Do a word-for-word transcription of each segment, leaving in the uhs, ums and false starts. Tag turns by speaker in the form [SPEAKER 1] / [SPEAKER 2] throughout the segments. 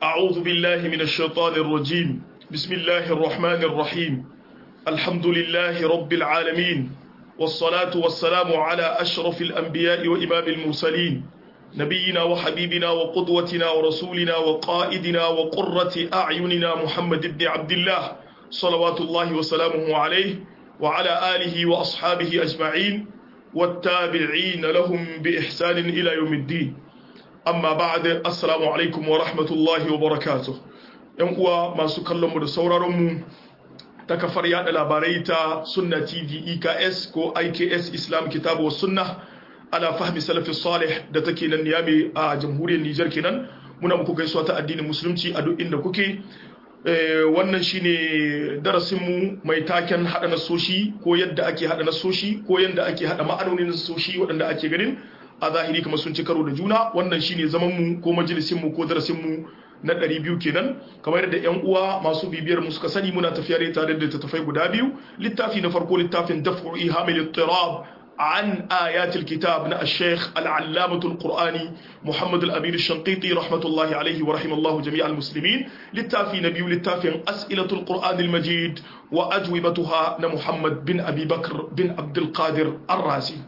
[SPEAKER 1] أعوذ بالله من الشيطان الرجيم بسم الله الرحمن الرحيم الحمد لله رب العالمين والصلاة والسلام على أشرف الأنبياء وإمام المرسلين نبينا وحبيبنا وقدوتنا ورسولنا وقائدنا وقرة أعيننا محمد بن عبد الله صلوات الله وسلامه عليه وعلى آله وأصحابه أجمعين والتابعين لهم بإحسان إلى يوم الدين amma ba'da assalamu alaikum wa rahmatullahi wa barakatuh yan uwa masu kallon mu da sauraron mu ta kafar yada labarai ta Sunna T V E K S ko I K S Islam Kitabu was Sunnah ala fahmi salafi salih da take nan Niamey a jamhuriyar Niger kenan muna muku gaisuwa ta addinin musulunci a duk inda kuke wannan shine darasin mu mai taken hada nasoshi ko yadda ake hada nasoshi ko yadda ake hada ma'anonin nasoshi waɗanda ake ganin a zahiri kuma sun ci karo da juna. Wannan shine zaman mu ko majalisin mu ko darasin mu na ɗari biyu kenan, kamar yadda ƴan uwa masu bibiyar mu suka sani muna tafiya ne tare da littattafai guda biyu. Littafi na farko littafin daf'u ihamil ittirab an ayatil kitab na al-sheikh al-allamatul qur'ani Muhammad al-Amin al-Shanqiti rahmatullahi alayhi wa rahimallahu jami'al muslimin. Littafi na biyu littafin as'ilatul qur'an al-majid wa ajwibatuha na Muhammad bin Abi Bakr bin Abdul Qadir ar-Razi.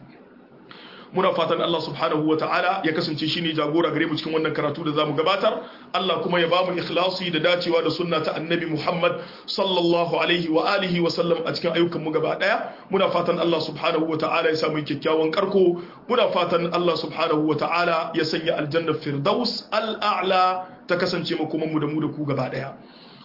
[SPEAKER 1] Muna fatan Allah subhanahu wa ta'ala ya kasance shine jagora gare mu cikin wannan karatu da zamu gabatar. Allah kuma ya bamu ikhlasi da dacewa da sunna ta Annabi Muhammad sallallahu alaihi wa alihi wa sallam a cikin ayyukan mu gaba daya. Muna fatan Allah subhanahu wa ta'ala ya samu kyakkyawan karko. Muna fatan Allah subhanahu wa ta'ala ya sanya aljanna firdaus al-a'la ta kasance mu kuma mu da mu da ku gaba daya.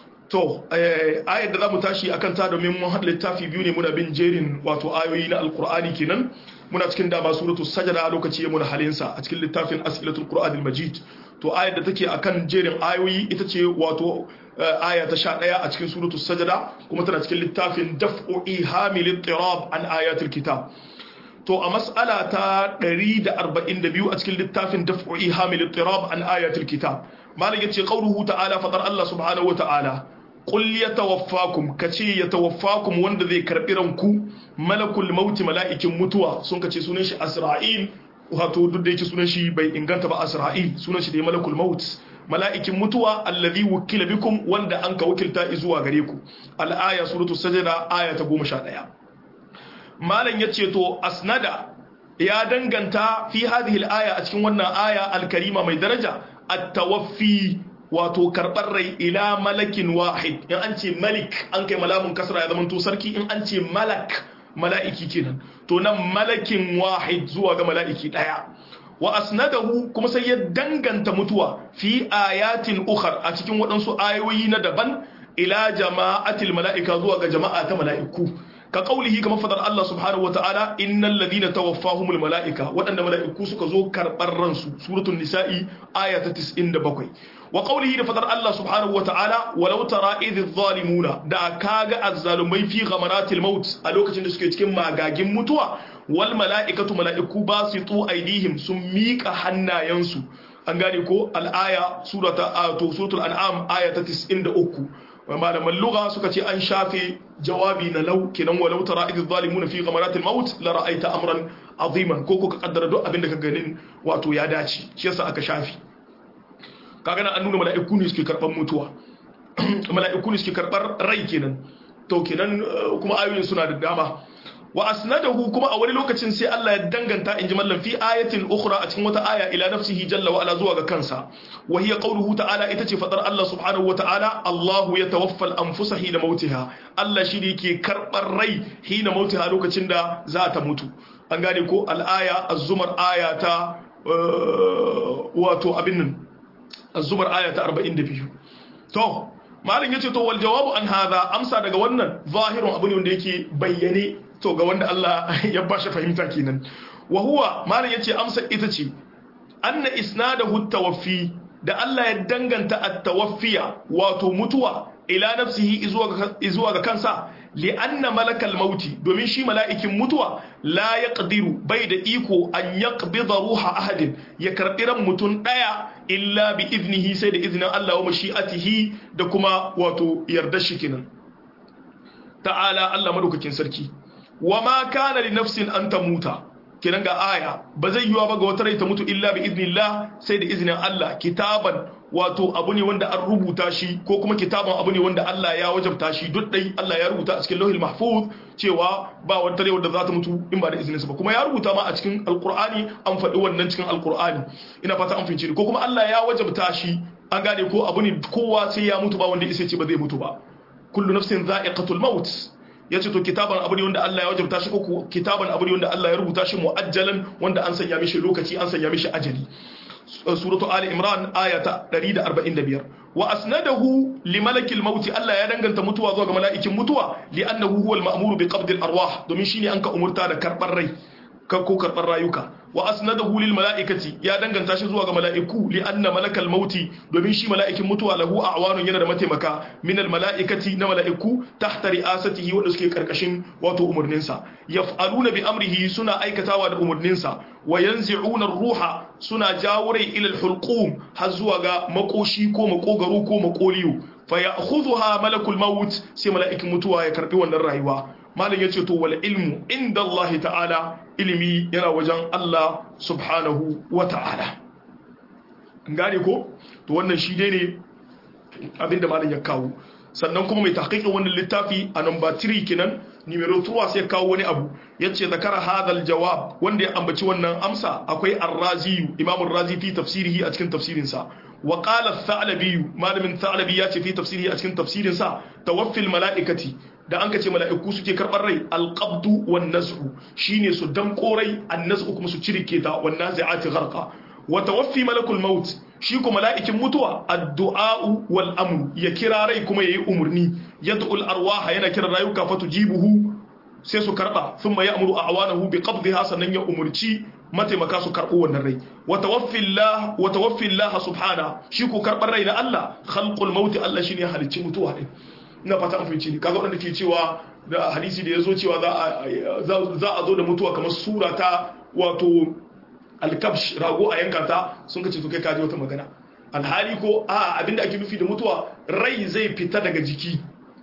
[SPEAKER 1] To, ayar da za mu tashi a kanta domin mun haɗa littafi biyu ne muna bin jerin wato ayoyi na alkur'ani kenan. Muna cikin dama suratul sajada lokaci ya muna halinsa a cikin littafin as'ilatul qur'anil majid. To, ayar da take akan jerin ayoyi ita ce wato aya ta sha ɗaya a cikin suratul sajada kuma tana cikin littafin daf'u ihamil ittirab an ayatul kitab. To, a mas'ala ta ɗari da arba'in da biyu a cikin littafin daf'u ihamil ittirab an ayatul kitab. Malam yace qauluhu ta'ala fadar Allah subhanahu wa ta'ala qul yatawaffakum kace yatawaffakum wanda zai karbi ranku malakul maut mala'ikin mutuwa sun kace sunan shi Asra'il wato duk da yake sunan shi bai inganta ba Asra'il sunan shi dai malakul maut mala'ikin mutuwa alladhi wukila bikum wanda an ka wakilta zuwa gare ku al-aya suratul sajda aya ta goma sha ɗaya. Malam yace to asnada ya danganta fi hadhihi al-aya a cikin wannan aya al-karima mai daraja at-tawaffi wato karɓar rai ila malakin wahid. In an ce malik an kai malamun kasra ya zama to sarki, in an ce malak mala'iki kenan to nan malakin wahid zuwa ga mala'iki daya. Wa asnadahu kuma sai ya danganta mutuwa fi ayatin ukhar a cikin waɗansu ayoyi na daban ila jama'atil mala'ika zuwa ga jama'a ta mala'iku ka kaulihi kamar fadar Allah subhanahu wataala innal ladina tawaffahumul malaika wadanda malaiku suka zo karbar ransu suratul nisa'i aya ta tis'in da bakwai. Wa qawlihi da fadar Allah subhanahu wataala walau tara idh zalimuna da kaga azzalumai fi ghamaratil maut a lokacin da suke cikin magagin mutuwa wal malaikatu malaiku basitu aidihim sun mika hannayensu an gane ko al-aya surata to suratul an'am aya ta tis'in da uku. malaman lugha suka ce an shafe jawabi na law kenan walau tara idh zalimuna fi ghamaratil maut la ra'aita amran aziman ko ko ka kaddara duk abin da ka ganin wato ya dace shi yasa aka shafi kaga nan an nuna mala'iku ne suke karban mutuwa mala'iku ne suke karbar rai kenan to kenan kuma ayoyin suna da dama. Wa asnadahu kuma a wani lokacin sai Allah ya danganta inji mallan fi ayatin ukhra a cikin wata aya ila nafsihi jalla wa ala zuwa ga kansa wa hiya qawluhu ta'ala ita ce fadar Allah subhanahu wa ta'ala Allahu yatawaffa al-anfusa hina mautiha Allah shi ne yake karbar rai hina mautiha lokacin da za ta mutu an gane ko al-aya az-zumar aya ta wato abin nan az-zumar aya ta arba'in da biyu. To malin yace to wal jawabu an hadha amsa daga wannan zahirun abu ne wanda yake bayyane to ga wanda Allah ya bashi fahimta kenan. Wa huwa malin yace amsa ita ce anna isnadahu tawaffi da Allah ya danganta at-tawaffiya wato mutuwa ila nafsihi izuwa ga kansa li anna malakal mauti domin shi mala'ikin mutuwa la yaqdiru bai da iko an yaqbida ruha ahadin ya karbi ran mutun daya illa bi iznihi sai da iznin Allah wa mashi'atihi da kuma wato yarda shi kenan ta'ala Allah madaukakin sarki wa ma kana li nafsin an tamuta kenan ga aya ba zai yiwa ba ga wata rai ta mutu illa bi idnillah sai da izinin Allah kitaban wato abu ne wanda an rubuta shi ko kuma kitaban abu ne wanda Allah ya wajabta shi duk dai Allah ya rubuta a cikin lauhil mahfuz cewa ba wata rai wanda za ta mutu in ba da izinin sa ba kuma ya rubuta ma a cikin alqur'ani an faɗi wannan cikin alqur'ani ina fata an fince ko kuma Allah ya wajabta shi an gane ko abu ne kowa sai ya mutu ba wanda isa ce ba zai mutu ba kullu nafsin za'iqatul maut yace to kitaban abu ne wanda Allah ya wajabta shi ko kitaban abu ne wanda Allah ya rubuta shi muajjalan wanda an sanya mishi lokaci an sanya mishi ajali suratu ali imran ayata ɗari da arba'in da biyar wa asnadahu li malakil maut Allah ya danganta mutuwa zuwa ga mala'ikin mutuwa li annahu huwa al ma'muru bi qabd al arwah domin shine an ka umurta da karbar rai ko karbar rayuka wa asnadahu lil mala'ikati ya danganta shi zuwa ga mala'iku li anna malakal mauti domin shi mala'ikin mutuwa lahu a'wanun yana da mataimaka min al mala'ikati na mala'iku tahta ri'asatihi wanda suke karkashin wato umurnin sa yaf'aluna bi amrihi suna aikatawa da umurnin sa wa yanzi'una ar-ruha suna jawurai ila al hulqum har zuwa ga makoshi ko makogaro ko makoliyo fa ya'khudha malakul maut sai mala'ikin mutuwa ya karbi wannan rayuwa malam yace to wal ilmu inda Allah ta'ala ilimi yana wajen Allah subhanahu wa ta'ala gane ko to wannan shi dai ne abinda malam ya kawo sannan kuma mai tahqiqin wannan littafi a number three kenan numero three sai kawo wani abu yace zakara hadal jawab wanda ya ambaci wannan amsa akwai ar-razi imam ar-razi fi tafsirihi a cikin tafsirin sa wa qala ath-thalabi malamin thalabi yace fi tafsirihi a cikin tafsirin sa tawaffil malaikati da an kace mala'iku suke karbar rai alqabdu wan naz'u shine su damko rai an-naz'u kuma su cirike ta wan nazi'ati gharqa wa tawaffi malakul maut shi kuma mala'ikin mutuwa addu'a'u wal amru ya kira rai kuma yayi umurni yad'ul arwaha yana kira rayuka fatujibuhu sai su karba thumma ya'muru a'wanahu bi qabdiha sannan ya umurci mataimaka su karbo wannan rai wa tawaffi Allah wa tawaffi Allah subhana shi ko karbar rai na Allah khalqul maut Allah shine halicci mutuwa din ina fata an fahimci ni kaga wanda ke cewa da hadisi da yazo cewa za a za a zo da mutuwa kamar sura ta wato al-kabsh rago a yanka ta sun kace to kai kaji wata magana alhali ko a abinda ake nufi da mutuwa rai zai fita daga jiki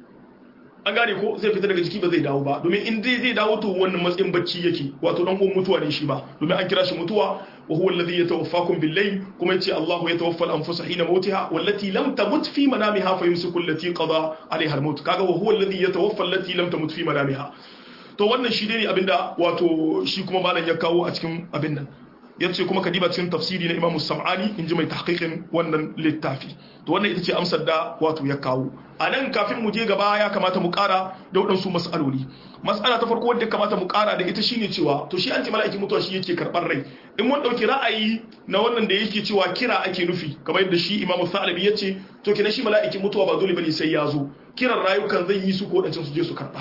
[SPEAKER 1] an gane ko zai fita daga jiki ba zai dawo ba domin in dai zai dawo to wannan matsayin bacci yake wato dan uwan mutuwa ne shi ba domin an kira shi mutuwa wa huwa alladhi yatawaffakum bil-layl kuma yace Allahu yatawaffa al-anfusa hina mautiha wallati lam tamut fi manamiha fayumsiku allati qada 'alayha al-maut kaga wa huwa alladhi yatawaffa allati lam tamut fi manamiha to wannan shi ne abinda wato shi kuma malam ya kawo a cikin abin nan yace kuma kadiba cikin tafsiri na Imam Sam'ani inji mai tahqiqin wannan littafi to wannan ita ce amsar da wato ya kawo anan kafin mu je gaba ya kamata mu kara da wadansu mas'aloli mas'ala ta farko wanda ya kamata mu kara da ita shine cewa to shi anti mala'ikin mutuwa shi yake karbar rai in mun dauki ra'ayi na wannan da yake cewa kira ake nufi kamar yadda shi Imam Thalabi yace to kina shi mala'ikin mutuwa ba dole bane sai ya zo kiran rayukan zai yi su ko dancin su je su karba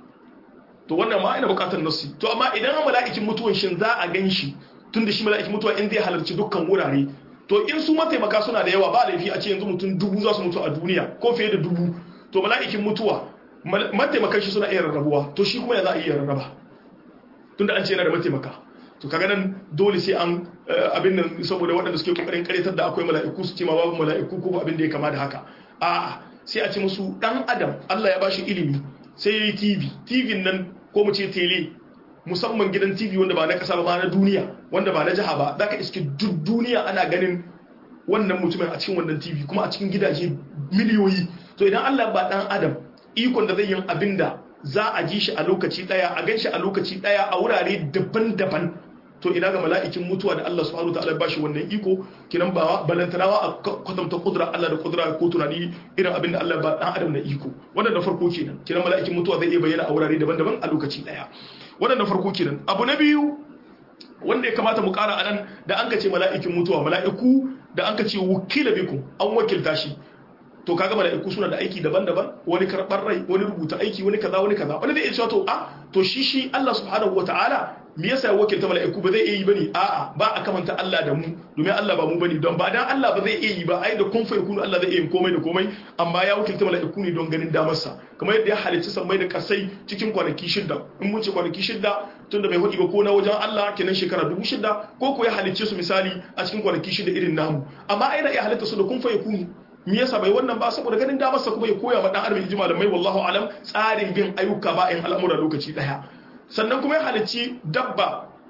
[SPEAKER 1] to wannan ma ina bukatar nasi to amma idan mala'ikin mutuwan shin za a ganshi tunda shi mala'ikin mutuwa in zai halarci dukkan wurare to in su mataimaka suna da yawa ba laifi a ce yanzu mutum dubu za su mutu a duniya ko fiye da dubu to mala'ikin mutuwa mataimakan shi suna iya rarrabuwa to shi kuma ya za a iya rarraba tunda an ce yana da mataimaka to kaga nan dole sai an abin nan saboda waɗanda suke kokarin karetar da akwai mala'iku su ce ma babu mala'iku ko abin da ya kama da haka a'a sai a ce musu dan adam Allah ya bashi ilimi sai yayi T V T V nan ko mu ce tele musamman gidan T V wanda ba na kasa ba na duniya wanda ba na jiha ba zaka iske duk duniya ana ganin wannan mutumin a cikin wannan T V kuma a cikin gidaje miliyoyi to idan Allah ba dan adam ikon da zai yin abinda za a ji shi a lokaci daya a ganshi a lokaci daya a wurare daban-daban to ina ga mala'ikin mutuwa da Allah subhanahu wataala ba shi wannan iko kinan ba balantarawa a kwatanta kudura Allah da kudura ko tunani irin abinda Allah ba dan adam na iko wannan da farko kenan kinan mala'ikin mutuwa zai iya bayyana a wurare daban-daban a lokaci daya wannan da farko kenan abu na biyu wanda ya kamata mu kara anan da an ka ce mala'ikin mutuwa mala'iku da an ka ce wukila bikum an wakilta shi to kaga mala'iku suna da aiki daban-daban wani karbar rai wani rubuta aiki wani kaza wani kaza wani zai ce to a to shi shi Allah subhanahu wataala me yasa ya wakilta mala'iku ba zai iya yi bane a'a ba a kamanta Allah da mu domin Allah ba mu bane don ba dan Allah ba zai iya yi ba ai da kun fa yakunu Allah zai iya yin komai da komai amma ya wakilta mala'iku ne don ganin damar sa kamar yadda ya halicci sammai da kasai cikin kwanaki shida in mun ce kwanaki shida tunda bai hudi ba ko na wajen Allah kenan shekara dubu shida ko ko ya halicce su misali a cikin kwanaki shida irin namu amma ai da ya halitta su da kun fa yakunu me yasa bai wannan ba saboda ganin damar sa kuma ya koya ma dan adam inji malamai wallahu alam tsarin bin ayyuka ba in al'amura lokaci daya sannan kuma ya halicci dabba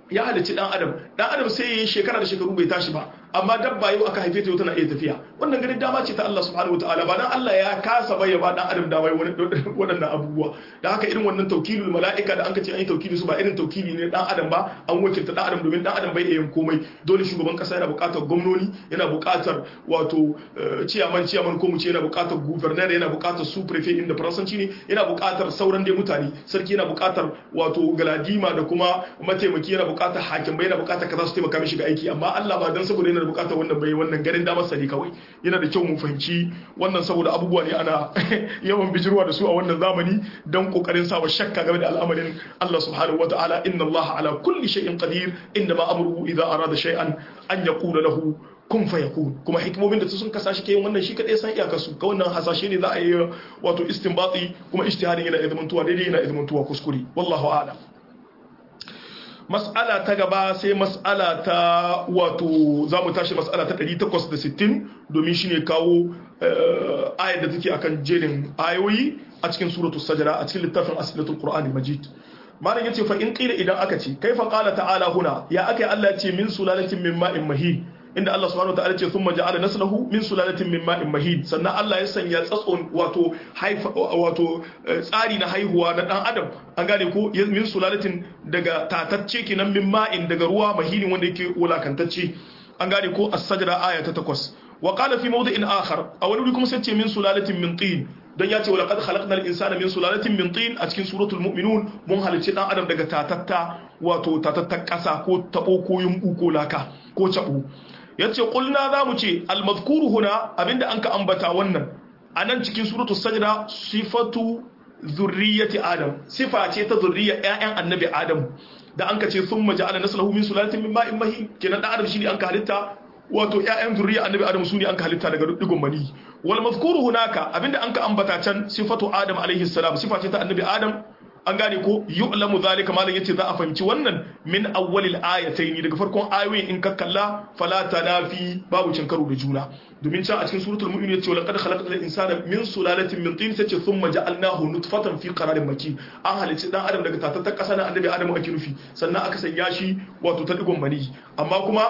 [SPEAKER 1] ya halicci dan adam dan adam sai yayin shekara da shekaru bai tashi ba amma dabba yau aka haife ta yau tana iya tafiya wannan ganin dama ce ta Allah subhanahu wataala ba dan Allah ya kasa bai ba dan adam dama waɗannan abubuwa da haka irin wannan taukilul mala'ika da anka ce an yi taukili su ba irin taukili ne dan adam ba an wakilta dan adam domin dan adam bai iya yin komai dole shugaban kasa yana buƙatar gwamnoni yana buƙatar wato ciyaman ciyaman ko mu ce yana buƙatar governor yana buƙatar su prefect inda faransanci ne yana buƙatar sauran dai mutane sarki yana buƙatar wato galadima da kuma mataimaki yana buƙatar hakim bai yana buƙatar kaza su taimaka mishi ga aiki amma Allah ba dan saboda yana da buƙatar wannan bai wannan garin damar sani kawai yana da kyau mu fahimci wannan saboda abubuwa ne ana yawan bijirwa da su a wannan zamani dan kokarin sawa shakka game da al'amarin Allah subhanahu wataala inna Allah ala kulli shay'in qadir inna ma amruhu idza arada shay'an an yaqula lahu kun fayakun kuma hikimomin da su sun kasa shi ke yin wannan shi kadai san iyakar su ga wannan hasashe ne za a yi wato istinbati kuma ijtihadin yana izmantuwa daidai yana izmantuwa kuskure wallahu a'lam. mas'ala ta gaba sai mas'ala ta wato zamu tashi mas'ala ta ɗari takwas da sittin domin shine kawo ayar da take akan jerin ayoyi a cikin suratul sajda a cikin littafin as'ilatul qur'anil majid malam yace fa in qila idan aka ce kaifa qala ta'ala huna ya akai Allah ce min sulalatin min ma'in mahin inda Allah subhanahu wataala ce thumma ja'ala naslahu min sulalatin min ma'in mahin sannan Allah ya sanya tsatson wato haifa wato tsari na haihuwa na dan adam an gane ko min sulalatin daga tatacce kenan min ma'in daga ruwa mahinin wanda yake wulakantacce an gane ko as-sajda aya ta takwas wa qala fi mawdi'in akhar a wani wuri kuma sai ce min sulalatin min tin dan ya ce wala qad khalaqnal insana min sulalatin min tin a cikin suratul mu'minun mun halicci dan adam daga tatatta wato tatattar kasa ko tabo ko yumbu ko laka ko cabo yace qulna zamu ce al-madhkuru huna abinda anka ambata wannan anan cikin suratul sajda sifatu zurriyyati adam sifa ce ta zurriya ƴaƴan annabi adam da anka ce thumma ja'ala naslahu min sulalatin min ma'in mahin kenan dan adam shine anka halitta wato ƴaƴan zurriya annabi adam sune anka halitta daga digon mani wal mazkuru hunaka abinda anka ambata can sifatu adam alaihi salam sifa ce ta annabi adam an gane ko yu'lamu zalika malan yace za a fahimci wannan min awwalil ayatayn daga farkon ayoyin in ka kalla fala tanafi babu cin karo da juna domin can a cikin suratul mu'min yace laqad khalaqnal insana min sulalatin min tin sace thumma ja'alnahu nutfatan fi qararin makin an halice dan adam daga tatattar kasa na annabi adam ake nufi sannan aka sanya shi wato ta digon mani amma kuma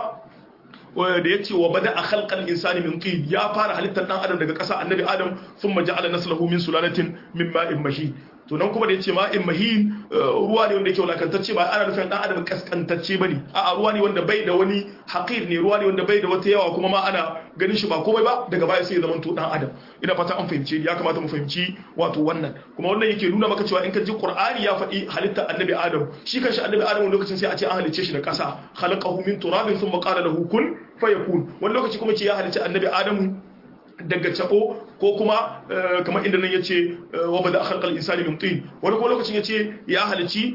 [SPEAKER 1] da yace wa bada a khalqal insani min tin ya fara halittar dan adam daga kasa annabi adam thumma ja'ala naslahu min sulalatin min ma'in mahin to nan kuma da yace ma'in mahin ruwa ne wanda yake wulakantacce ba ana nufin dan adam kaskantacce bane a'a ruwa ne wanda bai da wani haqir ne ruwa ne wanda bai da wata yawa kuma ma ana ganin shi ba komai ba daga baya sai ya zama to dan adam ina fata an fahimce ya kamata mu fahimci wato wannan kuma wannan yake nuna maka cewa in ka ji qur'ani ya faɗi halittar annabi adam shi kanshi annabi adam lokacin sai a ce an halicce shi da ƙasa khalaqahu min turabin thumma qala lahu kun fayakun wani lokaci kuma ce ya halicci annabi adamu daga cabo ko kuma kamar inda nan yace wa bada khalqal insani min tin wani kuma lokacin yace ya halicci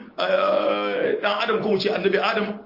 [SPEAKER 1] dan adam ko mu ce annabi adam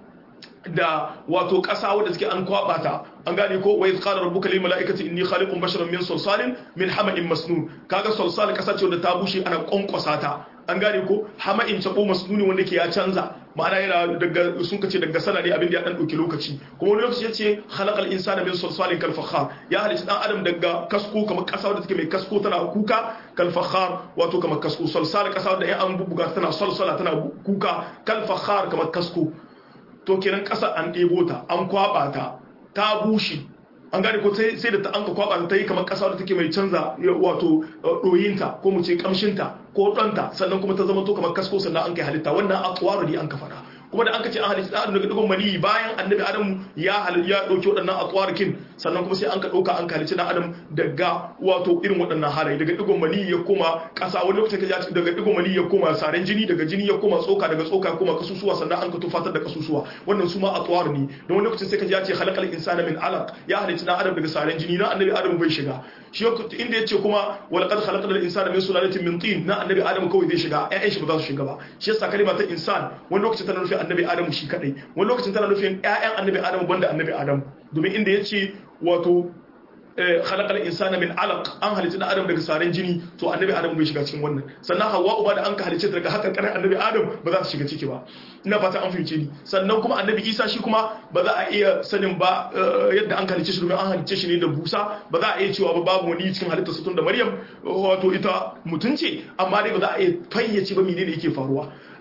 [SPEAKER 1] da wato ƙasa wadda suke an kwaba ta an gane ko wa iz qala rabbuka lil malaikati inni khaliqun basharan min salsalin min hama'in masnun kaga salsal ƙasa ce wadda ta bushe ana konkosa ta an gane ko hama'in tabo masnuni wanda ke ya canza ma'ana yana daga sun kace daga sana ne abin da ya dan dauki lokaci kuma wani lokaci yace khalaqal insana min salsalin kal fakhar ya halitta dan adam daga kasko kamar ƙasa wadda take mai kasko tana kuka kal fakhar wato kamar kasko salsal ƙasa wadda ya an bubuga tana salsala tana kuka kal fakhar kamar kasko to kenan ƙasa an ɗebo ta an kwaɓa ta ta bushe an gane ko sai da ta an ka kwaɓa ta yi kamar ƙasa da take mai canza wato ɗoyinta ko mu ce ƙamshinta ko ɗanta sannan kuma ta zama to kamar kasko sannan an kai halitta wannan atwaru ne an ka faɗa kuma da an ka ce an halitta adam daga digon maniyi bayan annabi adam ya ya ɗauki waɗannan atwarikin sannan kuma sai an ka ɗauka an ka halitta dan adam daga wato irin waɗannan halaye daga digon maniyi ya koma ƙasa wani lokacin ka ji daga digon maniyi ya koma saren jini daga jini ya koma tsoka daga tsoka ya koma kasusuwa sannan an ka tufatar da kasusuwa wannan su ma atwar ne don wani lokacin sai ka ji ya ce khalaqal insana min alaq ya halitta dan adam daga saren jini na annabi adam bai shiga shi inda yace kuma walaqad khalaqal insana min sulalatin min tin na annabi adam kawai zai shiga ƴaƴan shi ba za su shiga ba shi yasa kalma ta insan wani lokacin tana nufin annabi adamu shi kadai wani lokacin tana nufin ƴaƴan annabi adamu banda annabi adamu domin inda yace wato khalaqal insana min alaq an halitta adam daga saren jini to annabi adamu bai shiga cikin wannan sannan hawwa uba da an ka halitta daga hakan karan annabi adam ba za ta shiga ciki ba ina fata an fahimce ni sannan kuma annabi isa shi kuma ba za a iya sanin ba yadda an halitta shi domin an halitta shi ne da busa ba za a iya cewa ba babu wani cikin halitta sutun da maryam wato ita mutunce amma dai ba za a iya fayyace ba menene yake faruwa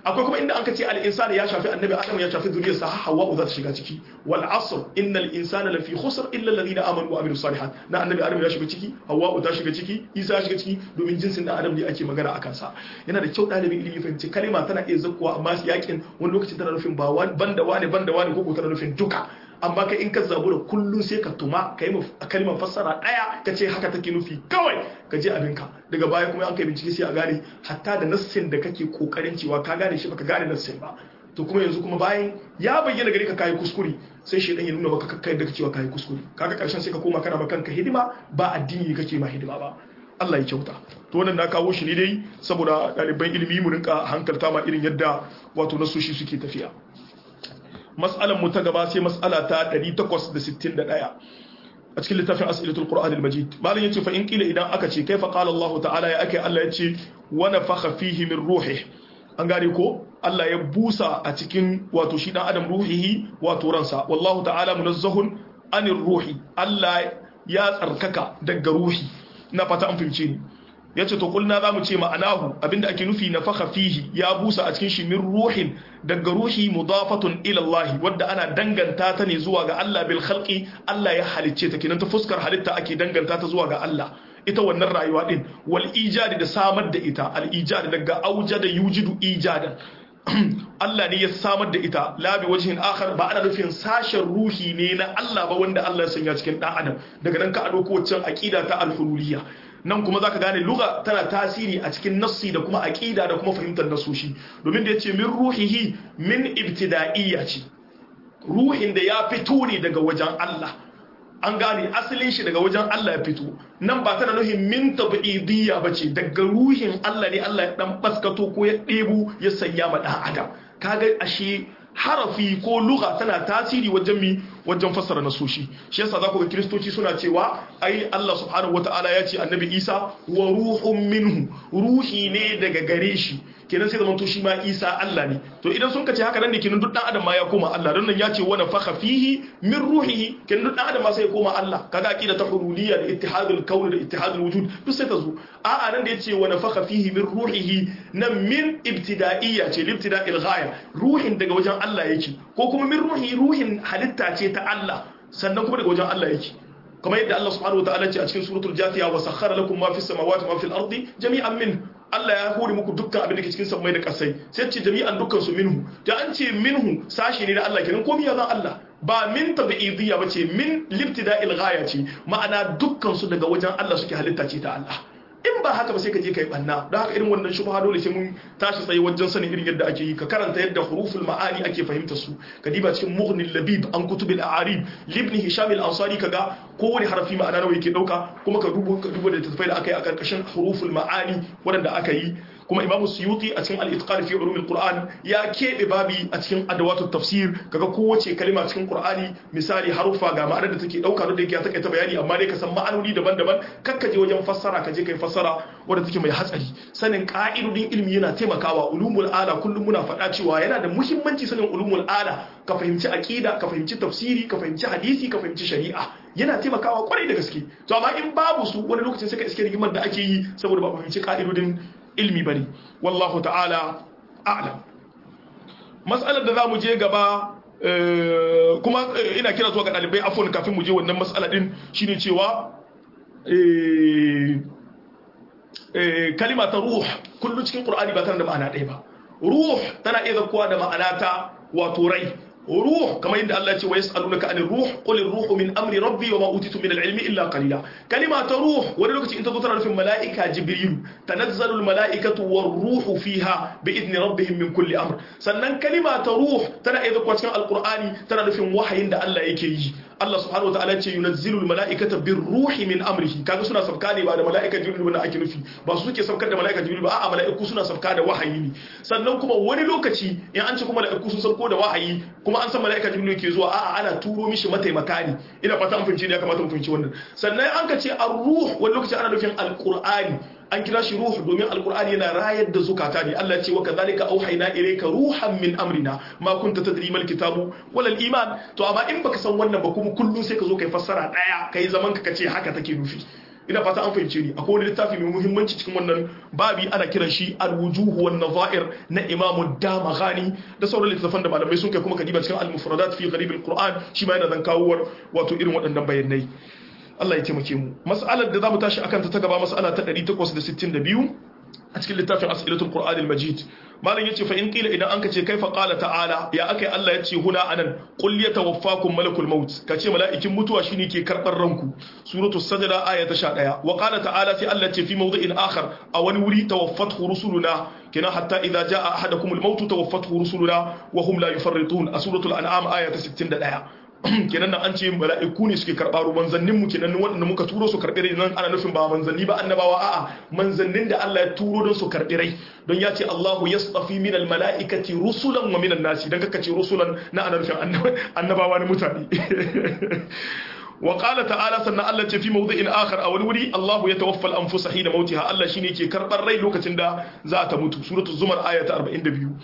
[SPEAKER 1] akwai kuma inda anka ce al-insani ya shafi annabi adam ya shafi zuriyarsa hawa za ta shiga ciki wal asr innal insana lafi khusr illa alladhina amanu wa amilus salihat na annabi adam ya shiga ciki hawa ta shiga ciki isa ya shiga ciki domin jinsin da adam ne ake magana akan sa yana da kyau dalibin ilimi fahimci kalma tana iya zakkuwa amma yakin wani lokacin tana nufin ba wani banda wani banda wani ko tana nufin duka amma kai in ka zabu da kullun sai ka tuma kai mu kalmar fassara daya kace haka take nufi kawai ka je abinka daga baya kuma an kai bincike sai a gane hatta da nassin da kake kokarin cewa ka gane shi baka gane nassin ba to kuma yanzu kuma bayan ya bayyana gare ka kai kuskure sai shedan ya nuna maka kai da cewa kai kuskure kaga karshen sai ka koma kana maka kanka hidima ba addini kake ma hidima ba Allah ya kyauta to wannan na kawo shi ne dai saboda ɗaliban ilimi mu rinka hankalta ma irin yadda wato nasoshi suke tafiya mas'alan mu ta gaba sai mas'ala ta ɗari takwas da sittin da ɗaya a cikin littafin as'ilatul qur'an al-majid malam yace fa in qila idan aka ce kaifa qala Allah ta'ala ya ake Allah yace wa nafakha fihi min ruhi an gane ko Allah ya busa a cikin wato shi dan adam ruhihi wato ransa wallahu ta'ala munazzahun anir ruhi Allah ya tsarkaka daga ruhi na fata an fahimce ni yace to kulna zamu ce ma'anahu abinda ake nufi nafakha fihi ya busa a cikin shi min ruhin daga ruhi mudafatun ila Allah wadda ana danganta ta ne zuwa ga Allah bil khalqi Allah ya halicce ta kinan ta fuskar halitta ake danganta ta zuwa ga Allah ita wannan rayuwa din wal ijadi da samar da ita al ijadi daga aujada yujidu ijadan Allah ne ya samar da ita la bi wajhin akhar ba ana nufin sashen ruhi ne na Allah ba wanda Allah ya sanya cikin dan adam daga nan ka ado ko wacce aqida ta al-hululiyya nan kuma zaka gane lugha tana tasiri a cikin nassi da kuma aqida da kuma fahimtar nasoshi domin da yace min ruhihi min ibtida'iyya ce ruhin da ya fito ne daga wajen Allah an gane asalin shi daga wajen Allah ya fito nan ba tana nuhin min tab'idiyya bace daga ruhin Allah ne Allah ya dan baskato ko ya debo ya sanya ma dan adam kaga ashe harafi ko lugha tana tasiri wajen mi wajen fassara nasoshi shi yasa zaku ga kristoci suna cewa ai Allah subhanahu wataala ya ce annabi Isa wa ruhun minhu ruhi ne daga gare shi kenan sai zamanto shi ma Isa Allah ne to idan sun kace haka nan ne kenan duk dan adam ma ya koma Allah dan nan ya ce wa nafakha fihi min ruhihi kenan duk dan adam ma sai ya koma Allah kaga aqida ta hululiyya da ittihadul kawn da ittihadul wujud duk sai ta zo a a nan da yace wa nafakha fihi min ruhihi nan min ibtida'iyya ce libtida'il ghaya ruhin daga wajen Allah yake ko kuma min ruhi ruhin halitta ce ta Allah sannan kuma daga wajen Allah yake kamar yadda Allah subhanahu wataala ce a cikin suratul jathiya wa sakhkhara lakum ma fis samawati wa ma fil ardi jami'an min Allah ya hore muku dukkan abin da ke cikin sammai da kasai sai ce jami'an dukkan su minhu da an ce minhu sashi ne na Allah kenan komai ya zan Allah ba min tabi'idiyya bace min libtida'il ghaya ce ma'ana dukkan su daga wajen Allah suke halitta ce ta Allah in ba haka ba sai ka je kai banna don haka irin wannan shubha dole sai mun tashi tsaye wajen sanin irin yadda ake yi ka karanta yadda huruful ma'ani ake fahimta su ka diba cikin mughnil labib an kutubil a'arib libni hisham al-ansari kaga kowane harafi ma'ana nawa yake dauka kuma ka dubo ka dubo da tafai da aka yi a karkashin huruful ma'ani wanda aka yi kuma Imam Suyuti a cikin al-Itqan fi ulum al-Qur'an ya kebe babi a cikin adawatut tafsir kaga kowace kalma cikin Qur'ani misali harufa ga ma'anar da take dauka da yake ya take ta bayani amma dai ka san ma'anoni daban-daban kakka je wajen fassara ka je kai fassara wanda take mai hatsari sanin ka'idodin ilimi yana taimakawa ulumul ala kullum muna faɗa cewa yana da muhimmanci sanin ulumul ala ka fahimci aqida ka fahimci tafsiri ka fahimci hadisi ka fahimci shari'a yana taimakawa kwarai da gaske to amma in babu su wani lokacin sai ka iske rigimar da ake yi saboda ba fahimci ka'idodin ilmi bane wallahu ta'ala a'lam mas'alar da zamu je gaba kuma ina kira zuwa ga dalibai afwan kafin mu je wannan mas'ala din shine cewa kalima ta ruh kullu cikin qur'ani ba tana da ma'ana ɗaya ba ruh tana iya zakuwa da ma'ana ta wato rai ruh kamar yadda Allah ya ce wa yas'alunaka anir ruh qul ar-ruhu min amri rabbi wa ma utitu min al-ilmi illa qalila kalima ta ruh wani lokaci in ta zo tana nufin mala'ika jibril tanazzalu al-mala'ikatu war-ruhu fiha bi idni rabbihim min kulli amr sannan kalima ta ruh tana iya zuwa cikin al-qur'ani tana nufin wahayin da Allah yake yi Allah subhanahu wataala ya ce yunazzilu al-mala'ikata bir-ruhi min amrihi kaga suna sabka ne ba da mala'ika jibril wanda ake nufi ba su suke sabkar da mala'ika jibril ba a'a mala'iku suna sabka da wahayi ne sannan kuma wani lokaci in an ce kuma mala'iku sun sabko da wahayi kuma an san mala'ika jibril yake zuwa a'a ana turo mishi mataimaka ne ina fata an fahimci ne ya kamata mu fahimci wannan sannan an ka ce ar-ruh wani lokaci ana nufin al-qur'ani an kira shi ruh domin alkur'ani yana rayar da zukata ne Allah ce wa kadhalika auhayna ilayka ruhan min amrina ma kunta tadri mal kitabu wala al iman to amma in baka san wannan ba kuma kullun sai ka zo kai fassara daya kai zaman ka kace haka take nufi ina fata an fahimce ni akwai wani littafi mai muhimmanci cikin wannan babi ana kiran shi al-wujuh wan nazair na Imam Damaghani da sauran littafan da malamai sun kai kuma kadiba cikin al-mufradat fi gharib al-Qur'an shi ma yana zan kawo wato irin waɗannan bayanai Allah ya taimake mu mas'alar da zamu tashi akan ta ta gaba mas'ala ta ɗari takwas da sittin da biyu a cikin littafin as'ilatul Qur'an al-Majid malam yace fa in qila idan anka ce kaifa qala ta'ala ya akai Allah yace huna anan qul yatawaffakum malakul maut kace mala'ikin mutuwa shine ke karbar ranku suratul sajda aya ta sha ɗaya wa qala ta'ala sai Allah ce fi mawdi'in akhar a wani wuri tawaffathu rusuluna kina hatta idza jaa ahadakumul maut tawaffathu rusuluna wa hum la yufarritun a suratul an'am aya ta sittin da ɗaya kenan nan an ce mala'iku ne suke karɓa ru manzannin mu kenan waɗanda muka turo su karɓi rai nan ana nufin ba manzanni ba annabawa a'a manzannin da Allah ya turo don su karɓi rai don ya ce Allahu yastafi minal mala'ikati rusulan wa minan nasi dan kaka ce rusulan na ana nufin annabawa na mutane wa qala ta'ala sannan Allah ce fi mawdi'in akhar a wani wuri Allahu yatawaffa al-anfusa hina mautiha Allah shine yake karɓar rai lokacin da za ta mutu suratul zumar aya ta arba'in da biyu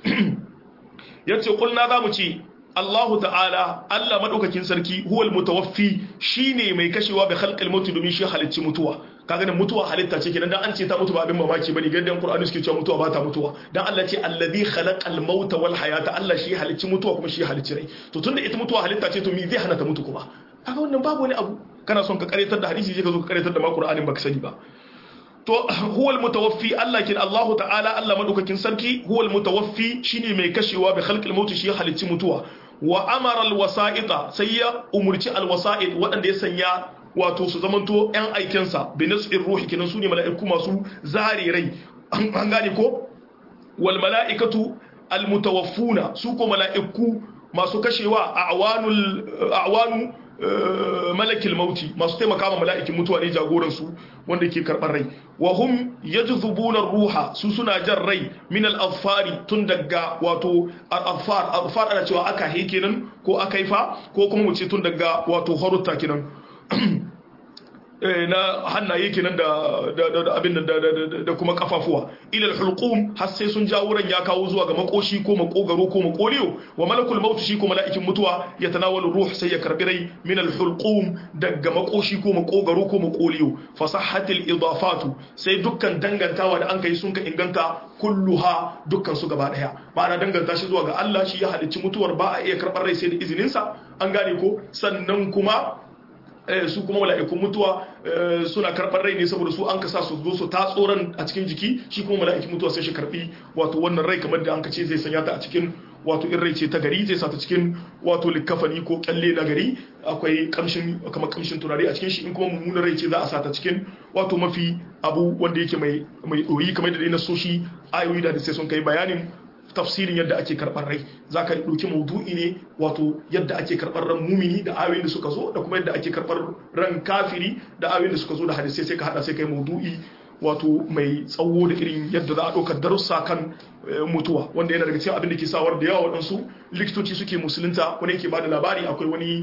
[SPEAKER 1] yace kulna zamu ce Allahu ta'ala Allah madaukakin sarki huwal mutawaffi shine mai kashewa bi khalqil maut domin shi halicci mutuwa kaga nan mutuwa halitta ce kenan dan an ce ta mutu ba abin mamaki bane ga dan Qur'ani suke cewa mutuwa ba ta mutuwa dan Allah ce allazi khalaqal maut wal hayata Allah shi halicci mutuwa kuma shi halicci rai to tunda ita mutuwa halitta ce to me zai hana ta mutu kuma kaga wannan babu wani abu kana son ka karetar da hadisi sai ka zo ka karetar da ma Qur'anin baka sani ba to huwal mutawaffi Allah kin Allahu ta'ala Allah madaukakin sarki huwal mutawaffi shine mai kashewa bi khalqil maut shi halicci mutuwa wa amara alwasa'ita sai ya umurci alwasa'id waɗanda ya sanya wato su zamanto ƴan aikinsa bi nas'ir ruhi kinan su ne mala'iku masu zare rai an gane ko wal mala'ikatu almutawaffuna su ko mala'iku masu kashewa a'wanul a'wanu malakil mauti masu taimaka ma mala'ikin mutuwa ne jagoran su wanda ke karɓar rai wa hum yajzubuna ruha su suna jan rai min al-afari tun daga wato al-afar al-afar ana cewa aka he kenan ko aka haifa ko kuma mu ce tun daga wato harutta kenan na hannaye kenan da da abin da da kuma kafafuwa ila al-hulqum har sai sun jawo ran ya kawo zuwa ga makoshi ko makogaro ko makoliyo wa malakul maut shi ko mala'ikin mutuwa ya tanawalu ruh sai ya karbi rai min al-hulqum daga makoshi ko makogaro ko makoliyo fa sahhatil idafatu sai dukkan dangantawa da an kai sun ka inganta kulluha dukkan su gaba daya ma'ana danganta shi zuwa ga Allah shi ya halicci mutuwar ba a iya karbar rai sai da izinin sa an gane ko sannan kuma su kuma mala'ikun mutuwa suna karɓar rai ne saboda su an kasa su zo su ta tsoron a cikin jiki shi kuma mala'ikun mutuwa sai shi karɓi wato wannan rai kamar da an ka ce zai sanya ta a cikin wato in rai ce ta gari zai sa ta cikin wato likafani ko kyalle na gari akwai kamshin kamar kamshin turare a cikin shi in kuma mummunan rai ce za a sa ta cikin wato mafi abu wanda yake mai mai doyi kamar da dai na soshi ayoyi da sai sun kai bayanin tafsirin yadda ake karɓar rai za ka ɗauki maudu'i ne wato yadda ake karɓar ran mumini da ayoyin da suka zo da kuma yadda ake karɓar ran kafiri da ayoyin da suka zo da hadisai sai ka haɗa sai kai maudu'i wato mai tsawo da irin yadda za a ɗaukar darussa kan mutuwa wanda yana daga cikin abin da ke sawar da yawa waɗansu likitoci suke musulunta wani yake ba da labari akwai wani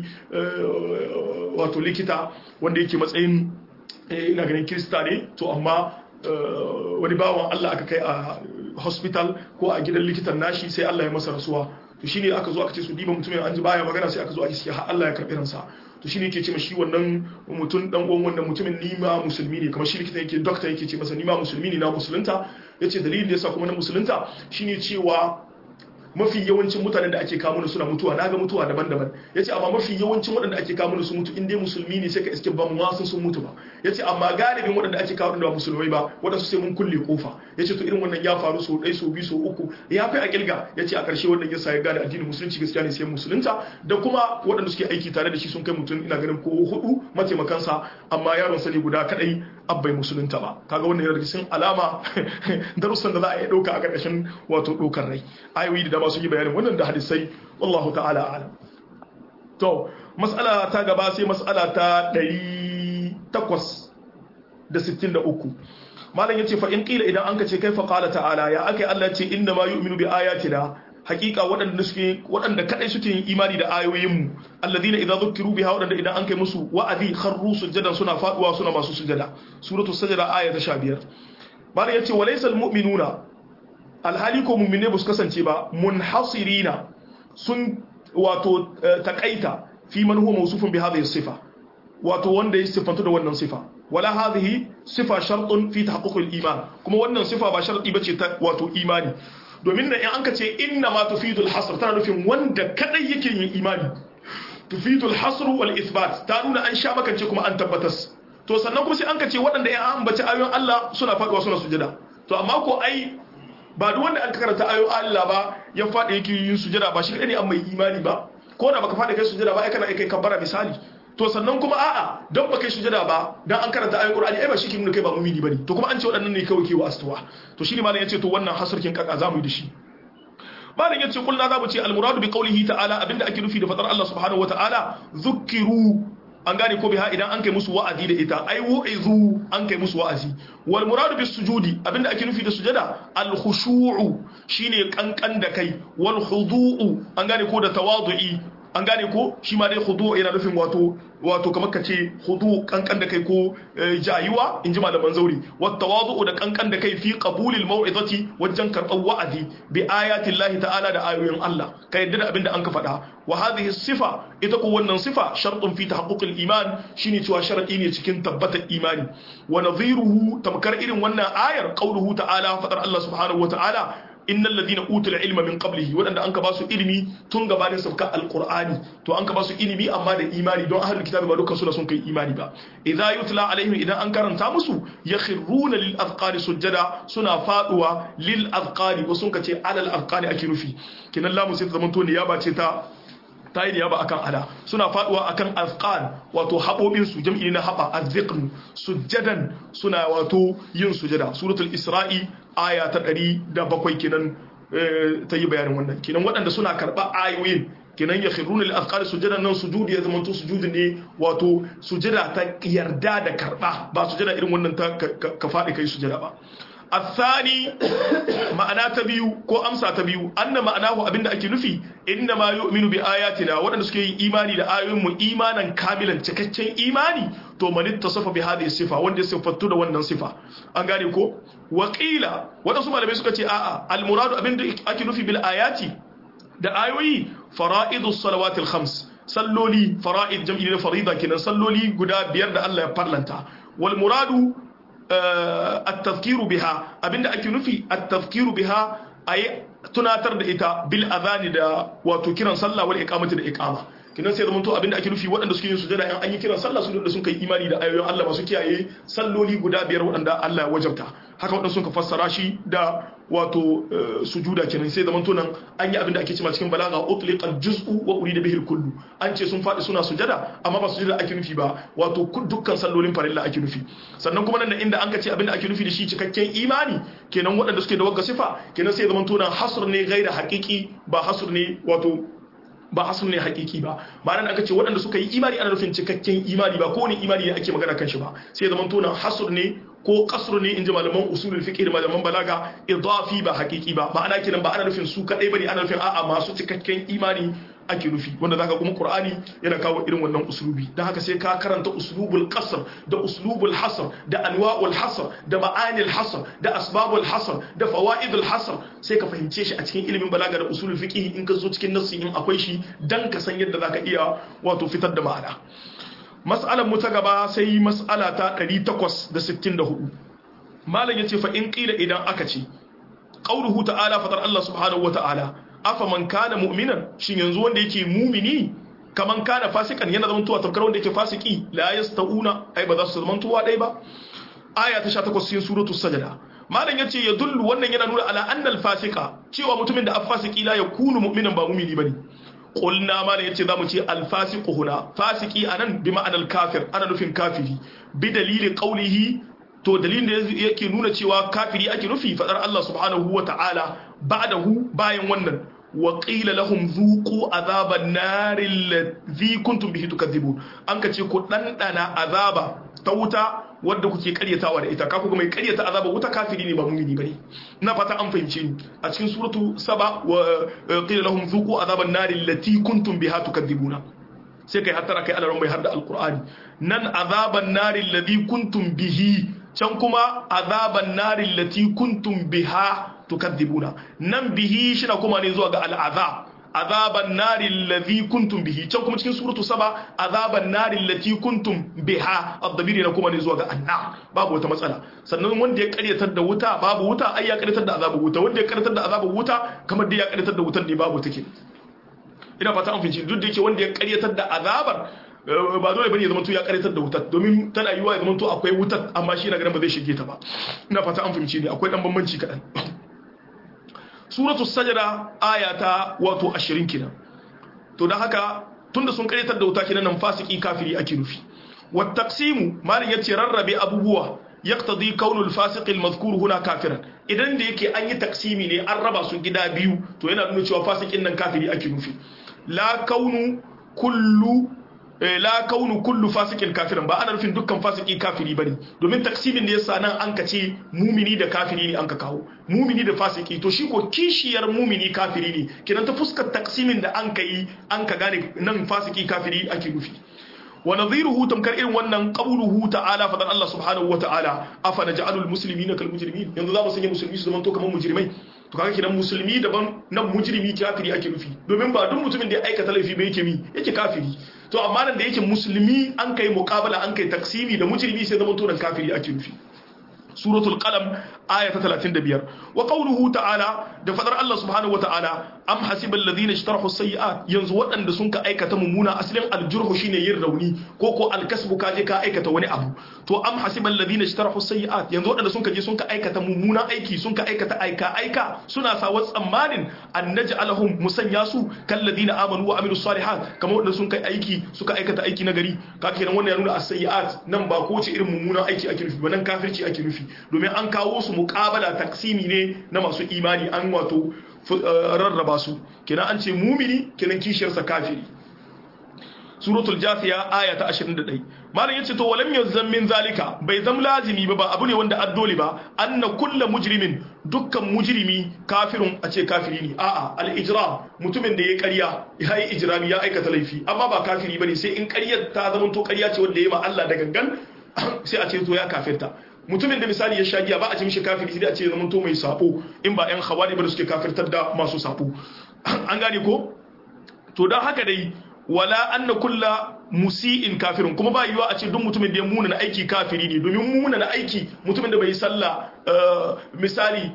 [SPEAKER 1] wato likita wanda yake matsayin ina ganin kirista ne to amma wani bawan Allah aka kai a hospital ko a gidan likitan nashi sai Allah ya masa rasuwa to shine aka zo aka ce su diba mutumin an ji baya magana sai aka zo a ji har Allah ya karbi ransa to shine yake ce ma shi wannan mutum dan uwan wannan mutumin ni ma musulmi ne kamar shi likitan yake doctor yake ce masa ni ma musulmi ne na musulunta yace dalilin da yasa kuma na musulunta shine cewa mafi yawancin mutanen da ake kawo suna mutuwa naga mutuwa daban-daban yace amma mafi yawancin waɗanda ake kawo su mutu in dai musulmi ne sai ka iske ban ma sun mutu ba yace amma galibin waɗanda ake kawo da musulmai ba waɗansu sai mun kulle kofa yace to irin wannan ya faru so ɗaya so biyu so uku ya kai a kilga yace a ƙarshe wannan yasa ya gane addinin musulunci gaskiya ne sai musulunta da kuma waɗanda suke aiki tare da shi sun kai mutum ina ganin ko hudu mataimakansa amma yaron sa ne guda kadai abbai musulunta ba kaga wannan yana da cikin alama darussan da za a iya ɗauka a ƙarƙashin wato ɗaukar rai ayoyi da masu yi bayanin wannan da hadisai wallahu ta'ala alam to mas'ala ta gaba sai mas'ala ta ɗari takwas da sittin da uku malam yace fa in qila idan anka ce kaifa qala ta'ala ya akai Allah ce inna ma yu'minu bi ayatina hakika waɗanda suke waɗanda kadai suke yin imani da ayoyin mu alladina idza dhukiru biha waɗanda idan an kai musu wa'azi kharru sujadan suna faduwa suna masu sujada suratu sajda aya ta sha biyar malam yace walaysa almu'minuna alhali ko mu'mine ba su kasance ba munhasirina sun wato takaita fi man huwa mawsufun bi hadhihi sifa wato wanda ya sifantu da wannan sifa wala hadhihi sifa shartun fi tahaqquq al-iman kuma wannan sifa ba sharti bace ta wato imani domin da in an ka ce inna ma tufidu al-hasr tana nufin wanda kadai yake yin imani tufidu al-hasr wal ithbat ta nuna an sha makance kuma an tabbatas to sannan kuma sai an ka ce waɗanda ya ambaci ayoyin Allah suna faduwa suna sujada to amma ko ai ba duk wanda an karanta ayoyin Allah ba ya fadi yake yin sujada ba shi kadai ne an mai imani ba ko da baka fadi kai sujada ba ai kana kai kabbara misali to sannan kuma a'a don baka yi sujada ba dan an karanta ayoyin Qur'ani ai ba shi ke nuna kai ba mu'mini bane to kuma an ce waɗannan ne kawai ke wastuwa to shine malam yace to wannan hasarkin kaka zamu yi da shi malam yace kullu zamu ce al-muradu bi qawlihi ta'ala abinda ake nufi da fadar Allah subhanahu wa ta'ala zukkiru an gane ko biha idan an kai musu wa'azi da ita ai wu'izu an kai musu wa'azi wal muradu bis sujudi abinda ake nufi da sujada al khushu'u shine kankan da kai wal khudu'u an gane ko da tawadu'i an gane ko shi ma dai khudu yana nufin wato wato kamar kace khudu kankan da kai ko jayuwa inji malaman zauri wat tawadu da kankan da kai fi qabulil mau'izati wajen karɓar wa'azi bi ayati llahi ta'ala da ayoyin Allah ka yadda da abinda an ka faɗa wa hadhihi sifa ita ko wannan sifa shartun fi tahaqquqil iman shine cewa sharadi ne cikin tabbatar imani wa nadhiruhu tamkar irin wannan ayar qauluhu ta'ala fadar Allah subhanahu wa ta'ala innal ladina utul ilma min qablihi wadanda anka basu ilimi tun gabanin sabka alqur'ani to anka basu ilimi amma da imani don ahlul kitabi ba dukkan su sun kai imani ba idza yutla alaihim idan an karanta musu yakhruna lil azqani sujada suna faduwa lil azqani wasun kace alal azqani ake nufi kinan lamu sai ta zamanto ne ya bace ta ta yi yaba akan ala suna faduwa akan azqan wato habobin su jam'i na haba azqn sujadan suna wato yin sujada suratul isra'i aya ta ɗari da bakwai kenan ta yi bayanin wannan kenan waɗanda suna karɓa ayoyin kenan ya khiruna lil azqani sujadan nan sujudi ya zama to sujudi ne wato sujada ta yarda da karɓa ba sujada irin wannan ta ka faɗi kai sujada ba الثاني ma'ana ta biyu ko amsa ta biyu anna ma'anahu abinda ake nufi inna ma yu'minu bi ayatina wadanda suke yi imani da ayoyin mu imanan kamilan cikakken imani to man ittasafa bi hadhihi sifa wanda ya sifattu da wannan sifa an gane ko waqila wadansu malamai suka ce a'a al muradu abinda ake nufi bil ayati da ayoyi fara'idus salawatil khams salloli fara'id jam'i na farida kenan salloli guda biyar da Allah ya farlanta wal muradu التذكير بها abinda ake nufi at-tadhkiru biha ay tunatar da ita bil adhan da wato kiran sallah wal iqamati da iqama kinan sai zamanto abinda ake nufi waɗanda suke yin sujada in an yi kiran sallah sun da sun kai imani da ayoyin Allah masu kiyaye salloli guda biyar waɗanda Allah ya wajabta haka waɗanda sun ka fassara shi da wato sujuda kenan sai zamanto nan an yi abinda ake cewa cikin balaga utliqa juz'u wa urida bihi kullu an ce sun faɗi suna sujada amma ba sujada ake nufi ba wato dukkan sallolin farilla ake nufi sannan kuma nan da inda an ka ce abinda ake nufi da shi cikakken imani kenan waɗanda suke da wagga sifa kenan sai zamanto nan hasr ne gaira haqiqi ba hasr ne wato ba hasr ne hakiki ba ba nan aka ce waɗanda suka yi imani ana nufin cikakken imani ba ko ne imani ne ake magana kan shi ba sai zaman to nan hasr ne ko qasr ne inji malaman usulul fiqh da malaman balaga idafi ba hakiki ba ma'ana kiran ba ana nufin su kadai bane ana nufin a'a masu cikakken imani ake nufi wanda zaka kuma Qur'ani yana kawo irin wannan uslubi dan haka sai ka karanta uslubul qasr da uslubul hasr da anwa'ul hasr da ma'anil hasr da asbabul hasr da fawaidul hasr sai ka fahimce shi a cikin ilimin balaga da usulul fiqh in ka zo cikin nassi in akwai shi dan ka san yadda zaka iya wato fitar da ma'ana mas'alar mu ta gaba sai mas'ala ta ɗari takwas da sittin da hudu malam yace fa in qila idan aka ce qauluhu ta'ala fatar Allah subhanahu wa ta'ala afa man kana mu'minan shin yanzu wanda yake mumini kaman kana fasikan yana zaman tuwa tamkar wanda yake fasiki la yastauna ai ba za su zaman tuwa dai ba aya ta sha takwas cikin suratul sajda malam yace ya dullu wannan yana nuna ala annal fasika cewa mutumin da afasiki la yakunu mu'minan ba mu'mini bane qulna malam yace zamu ce al fasiqu huna fasiki anan bi ma'anal kafir ana nufin kafiri bi dalili qawlihi to dalilin da yake nuna cewa kafiri ake nufi fadar Allah subhanahu wa ta'ala ba'dahu bayan wannan wa qila lahum dhuqu adhaban nari alladhi kuntum bihi tukadhibun an kace ku dandana azaba ta wuta wanda kuke karyatawa da ita ka kuma mai karyata azaba wuta kafiri ne ba mu'mini bane ina fata an fahimce ni a cikin suratu saba wa qila lahum dhuqu adhaban nari allati kuntum biha tukadhibuna sai kai hattara kai alaran mai harda alqur'ani nan azaban nari alladhi kuntum bihi can kuma azaban nari allati kuntum biha tukadhibuna nan bihi shina kuma ne zuwa ga al'azab azaban nari allazi kuntum bihi can kuma cikin suratu saba azaban nari allati kuntum biha ad-dabiri na kuma ne zuwa ga annar babu wata matsala sannan wanda ya karyatar da wuta babu wuta ai ya karyatar da azabu wuta wanda ya karyatar da azabu wuta kamar dai ya karyatar da wutan ne babu take ina fata an finci duk da yake wanda ya karyatar da azabar ba dole bane ya zama to ya karyatar da wutar domin tana yiwa ya zama to akwai wutar amma shi na ganin ba zai shige ta ba ina fata an finci ne akwai dan bambanci kadan suratul sajda ayata wato ashirin kenan to dan haka tunda sun karyatar da wuta kenan nan fasiki kafiri ake nufi wat taqsimu malin yace rarrabe abubuwa yaqtadi kaunul fasiq al-madhkur huna kafiran idan da yake an yi taksimi ne an raba su gida biyu to yana nuna cewa fasikin nan kafiri ake nufi la kaunu kullu la kaunu kullu fasikin kafiran ba ana nufin dukkan fasiki kafiri bane domin taksimin da yasa nan an kace mumini da kafiri ne an ka kawo mumini da fasiki to shi ko kishiyar mumini kafiri ne kidan ta fuskar taksimin da an kai an ka gane nan fasiki kafiri ake nufi wa nadhiruhu tamkar irin wannan qawluhu ta'ala fadan Allah subhanahu wa ta'ala afa naj'alul muslimina kal mujrimin yanzu za mu sanya musulmi su zaman to kamar mujrimai to kaga kidan musulmi daban nan mujrimi kafiri ake nufi domin ba duk mutumin da ya aikata laifi ba yake mi yake kafiri to amma nan da yake musulmi an kai muqabala an kai taksimi da mujrimi sai zaman to nan kafiri ake nufi suratul qalam aya ta talatin da biyar wa qawluhu ta'ala da fadar Allah subhanahu wa ta'ala am hasibal ladina ishtarahu sayyi'at yanzu waɗanda sun ka aikata mummuna asalin aljurhu shine yin rauni ko ko alkasbu kaje ka aikata wani abu to am hasibal ladina ishtarahu sayyi'at yanzu waɗanda sun ka je sun ka aikata mummuna aiki sun ka aikata aika aika suna sa wa tsammanin an naj'alahum musanya su kal ladina amanu wa amilus salihat kamar waɗanda sun kai aiki suka aikata aiki nagari kake kenan wannan ya nuna as-sayyi'at nan ba ko ce irin mummuna aiki ake nufi ba nan kafirci ake nufi domin an kawo su muqabala taksimi ne na masu imani an wato rarraba su kenan an ce mumini kenan kishiyarsa kafiri suratul jathiya aya ta ashirin da ɗaya malam yace to walam yazam min zalika bai zam lazimi ba ba abu ne wanda addoli ba anna kullu mujrimin dukkan mujrimi kafirun a ce kafiri ne a'a al ijram mutumin da yayi ƙarya yayi ijrami ya aikata laifi amma ba kafiri bane sai in ƙaryar ta zama to ƙarya ce wanda yayi ma Allah da gangan sai a ce to ya kafirta mutumin da misali ya shagiya ba a ce mishi kafiri sai a ce zaman to mai sabo in ba ƴan khawari ba da suke kafirtar da masu sabo an gane ko to dan haka dai wala anna kulla musi'in kafirun kuma ba yiwa a ce duk mutumin da ya muna na aiki kafiri ne domin muna na aiki mutumin da bai yi sallah misali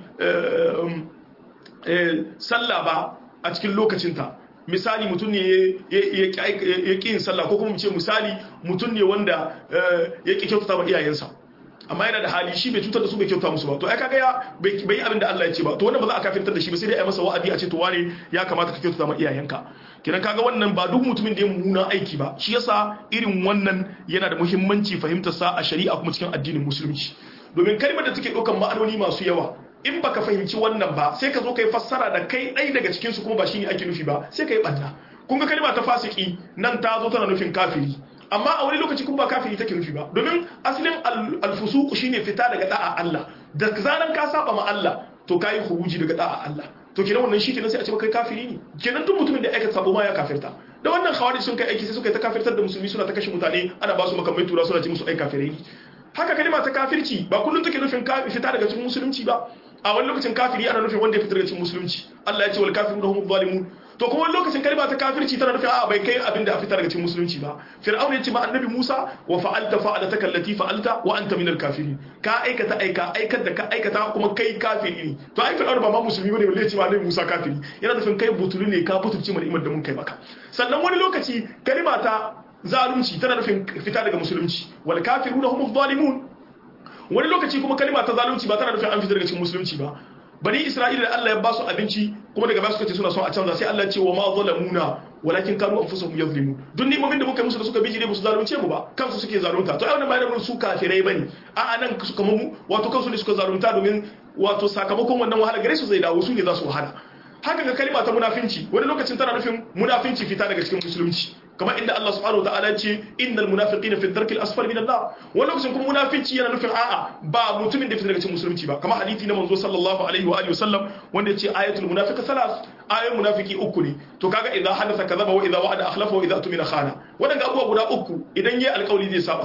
[SPEAKER 1] sallah ba a cikin lokacinta misali mutum ne ya ƙi yin sallah ko kuma mu ce misali mutum ne wanda ya ƙi kyautata wa iyayensa amma yana da hali shi bai cutar da su bai kyauta musu ba to ai kaga ya bai yi abin da Allah ya ce ba to wannan ba za a kafirtar da shi ba sai dai a masa wa'adi a ce to wane ya kamata ka kyautata ma iyayenka kiran kaga wannan ba duk mutumin da ya muna aiki ba shi yasa irin wannan yana da muhimmanci fahimtar sa a shari'a kuma cikin addinin musulunci domin kalmar da take daukan ma'anoni masu yawa in baka fahimci wannan ba sai ka zo kai fassara da kai ɗaya daga cikin su kuma ba shine ake nufi ba sai kai banna kun ga kalma ta fasiki nan ta zo tana nufin kafiri amma a wani lokaci kuma ba kafiri take nufi ba domin asalin alfusuku shine fita daga da'a Allah da zaran ka saba ma Allah to kai huruji daga da'a Allah to kenan wannan shi kenan sai a ce kai kafiri ne kenan duk mutumin da ya aikata sabo ma ya kafirta da wannan khawarij sun kai aiki sai suka yi ta kafirtar da musulmi suna ta kashe mutane ana ba su makamai tura suna ce musu ai kafirai haka kalma ta kafirci ba kullun take nufin fita daga cikin musulunci ba a wani lokacin kafiri ana nufin wanda ya fita daga cikin musulunci Allah ya ce wal kafiruna hum zalimun to kuma wani lokacin kalma ta kafirci tana nufin a bai kai abin da a fitar daga cikin musulunci ba fir'aun ya ce ma annabi Musa wa fa'alta fa'alataka allati fa'alta wa anta minal kafirin ka aikata aika aikar da ka aikata kuma kai kafiri ne to ai fir'aun ba ma musulmi bane balle ya ce ma annabi Musa kafiri yana nufin kai butulu ne ka butulci mu ni'imar da mun kai maka sannan wani lokaci kalma ta zalunci tana nufin fita daga musulunci wal kafiruna hum zalimun wani lokaci kuma kalma ta zalunci ba tana nufin an fita daga cikin musulunci ba bani isra'ila da Allah ya ba su abinci kuma daga ba su kace suna son a canza sai Allah ya ce wa ma zalamuna walakin kanu anfusuhum yazlimun duk ni'imomin da muka musu da suka bijire musu zalunce mu ba kansu suke zalunta to ai wannan bayan su kafirai bane a anan su kamar mu wato kansu ne suka zalunta domin wato sakamakon wannan wahala gare su zai dawo su ne za su wahala haka ga kalma ta munafinci wani lokacin tana nufin munafinci fita daga cikin musulunci kamar inda Allah subhanahu wataala ce innal munafiqina fi dharki al-asfal min an-nar wani lokacin kuma munafinci yana nufin a'a ba mutumin da fita daga cikin musulunci ba kamar hadisi na manzo sallallahu alaihi wa alihi wasallam wanda yace ayatul munafiqi salas ayatul munafiki uku ne to kaga idan hadatha kadhaba wa idha wa'ada akhlafa wa idha tumina khana wadanga abubuwa guda uku idan yayi alƙawli zai saba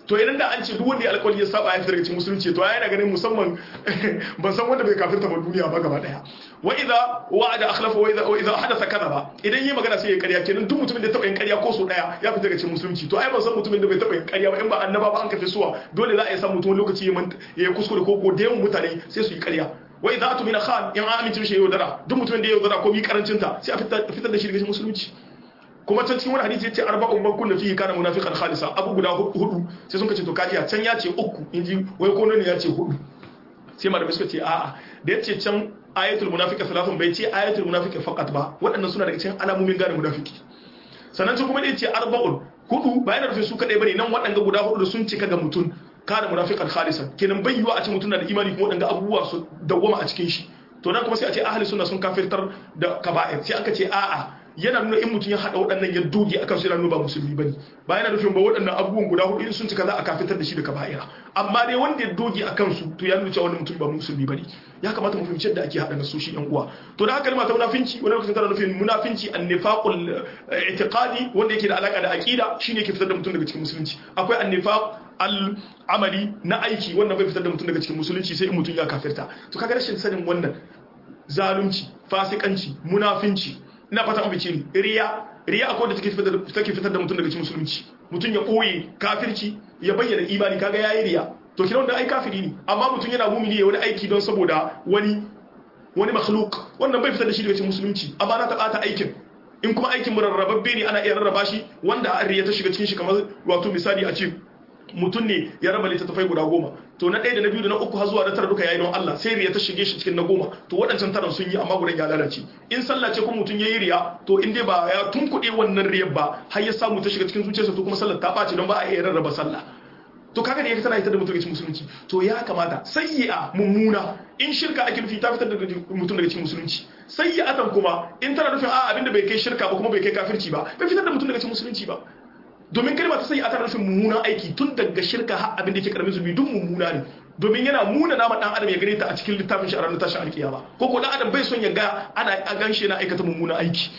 [SPEAKER 1] to idan da an ce duk wanda ya alƙawari ya saba ya fita daga cikin musulunci to yana ganin musamman ban san wanda bai kafirta ba duniya ba gaba daya wa idza wa'ada akhlafa wa idza wa idza hadatha kadaba idan yayi magana sai ya ƙarya kenan duk mutumin da ya taba yin ƙarya ko so daya ya fita daga cikin musulunci to ai ban san mutumin da bai taba yin ƙarya ba in ba annaba ba an kafe suwa dole za a yi san mutum lokaci ya yi kuskure ko godewan mutane sai su yi ƙarya wa idza atumina khan in an amince shi yaudara duk mutumin da ya yaudara ko bi karancin ta sai a fitar da shi daga cikin musulunci kuma can cikin wani hadisi yace arba'un man kunna fihi kana munafiqan khalisa abu guda hudu sai sun kace to kajiya can ya ce uku inji wai ko ne ya ce hudu sai malamai suka ce a'a da yace can ayatul munafiqi salatun bai ce ayatul munafiqi faqat ba waɗannan suna daga cikin alamomin gane munafiki sannan sai kuma da yace arba'un hudu bayan rufin su kadai bane nan waɗanda guda hudu sun cika ga mutum kana munafiqan khalisan kenan bai yiwa a ce mutum na da imani kuma waɗanda abubuwa su dawwama a cikin shi to nan kuma sai a ce ahli sunna sun kafirtar da kaba'ir sai aka ce a'a yana nuna in mutum ya haɗa waɗannan ya doge akan su yana nuna ba musulmi bane ba yana nufin ba waɗannan abubuwan guda hudu in sun cika za a kafitar da shi da kaba'ira amma dai wanda ya doge akan su to ya nuna cewa wannan mutum ba musulmi bane ya kamata mu fahimci yadda ake haɗa nasoshi yan uwa to da haka kalma ta munafinci wani lokacin tana nufin munafinci annifaqul i'tiqadi wanda yake da alaka da aqida shine yake fitar da mutum daga cikin musulunci akwai annifaq al-amali na aiki wannan bai fitar da mutum daga cikin musulunci sai in mutum ya kafirta to kaga rashin sanin wannan zalunci fasikanci munafinci ina fata mu bice ni riya riya akwai da take fitar da take fitar da mutum daga cikin musulunci mutum ya boye kafirci ya bayyana imani kaga yayi riya to kina wanda ai kafiri ne amma mutum yana mumini ya wani aiki don saboda wani wani makhluk wannan bai fitar da shi daga cikin musulunci amma na taɓata aikin in kuma aikin murarrababbe ne ana iya rarraba shi wanda an riya ta shiga cikin shi kamar wato misali a ce mutum ne ya raba littattafai guda goma to na ɗaya da na biyu da na uku har zuwa na tara duka yayi don Allah sai riya ta shige shi cikin na goma to waɗancan taran sun yi amma gudan ya lalace in sallah ce kuma mutum yayi riya to in dai ba ya tunkuɗe wannan riyar ba har ya samu ta shiga cikin zuciyarsa to kuma sallar ta ɓaci don ba a iya rarraba sallah to kaga da yake tana fitar da mutum daga cikin musulunci to ya kamata sayyi'a mummuna in shirka ake nufi ta fitar da mutum daga cikin musulunci sayyi'atan kuma in tana nufin a abinda bai kai shirka ba kuma bai kai kafirci ba bai fitar da mutum daga cikin musulunci ba domin kalma ta sayyi'a tana nufin mummunan aiki tun daga shirka har abin da yake karamin zubi duk mummuna ne domin yana muna nama dan adam ya gane ta a cikin littafin shi a ranar tashin alkiyama ko ko dan adam bai son ya ga ana a ganshi yana aikata mummunan aiki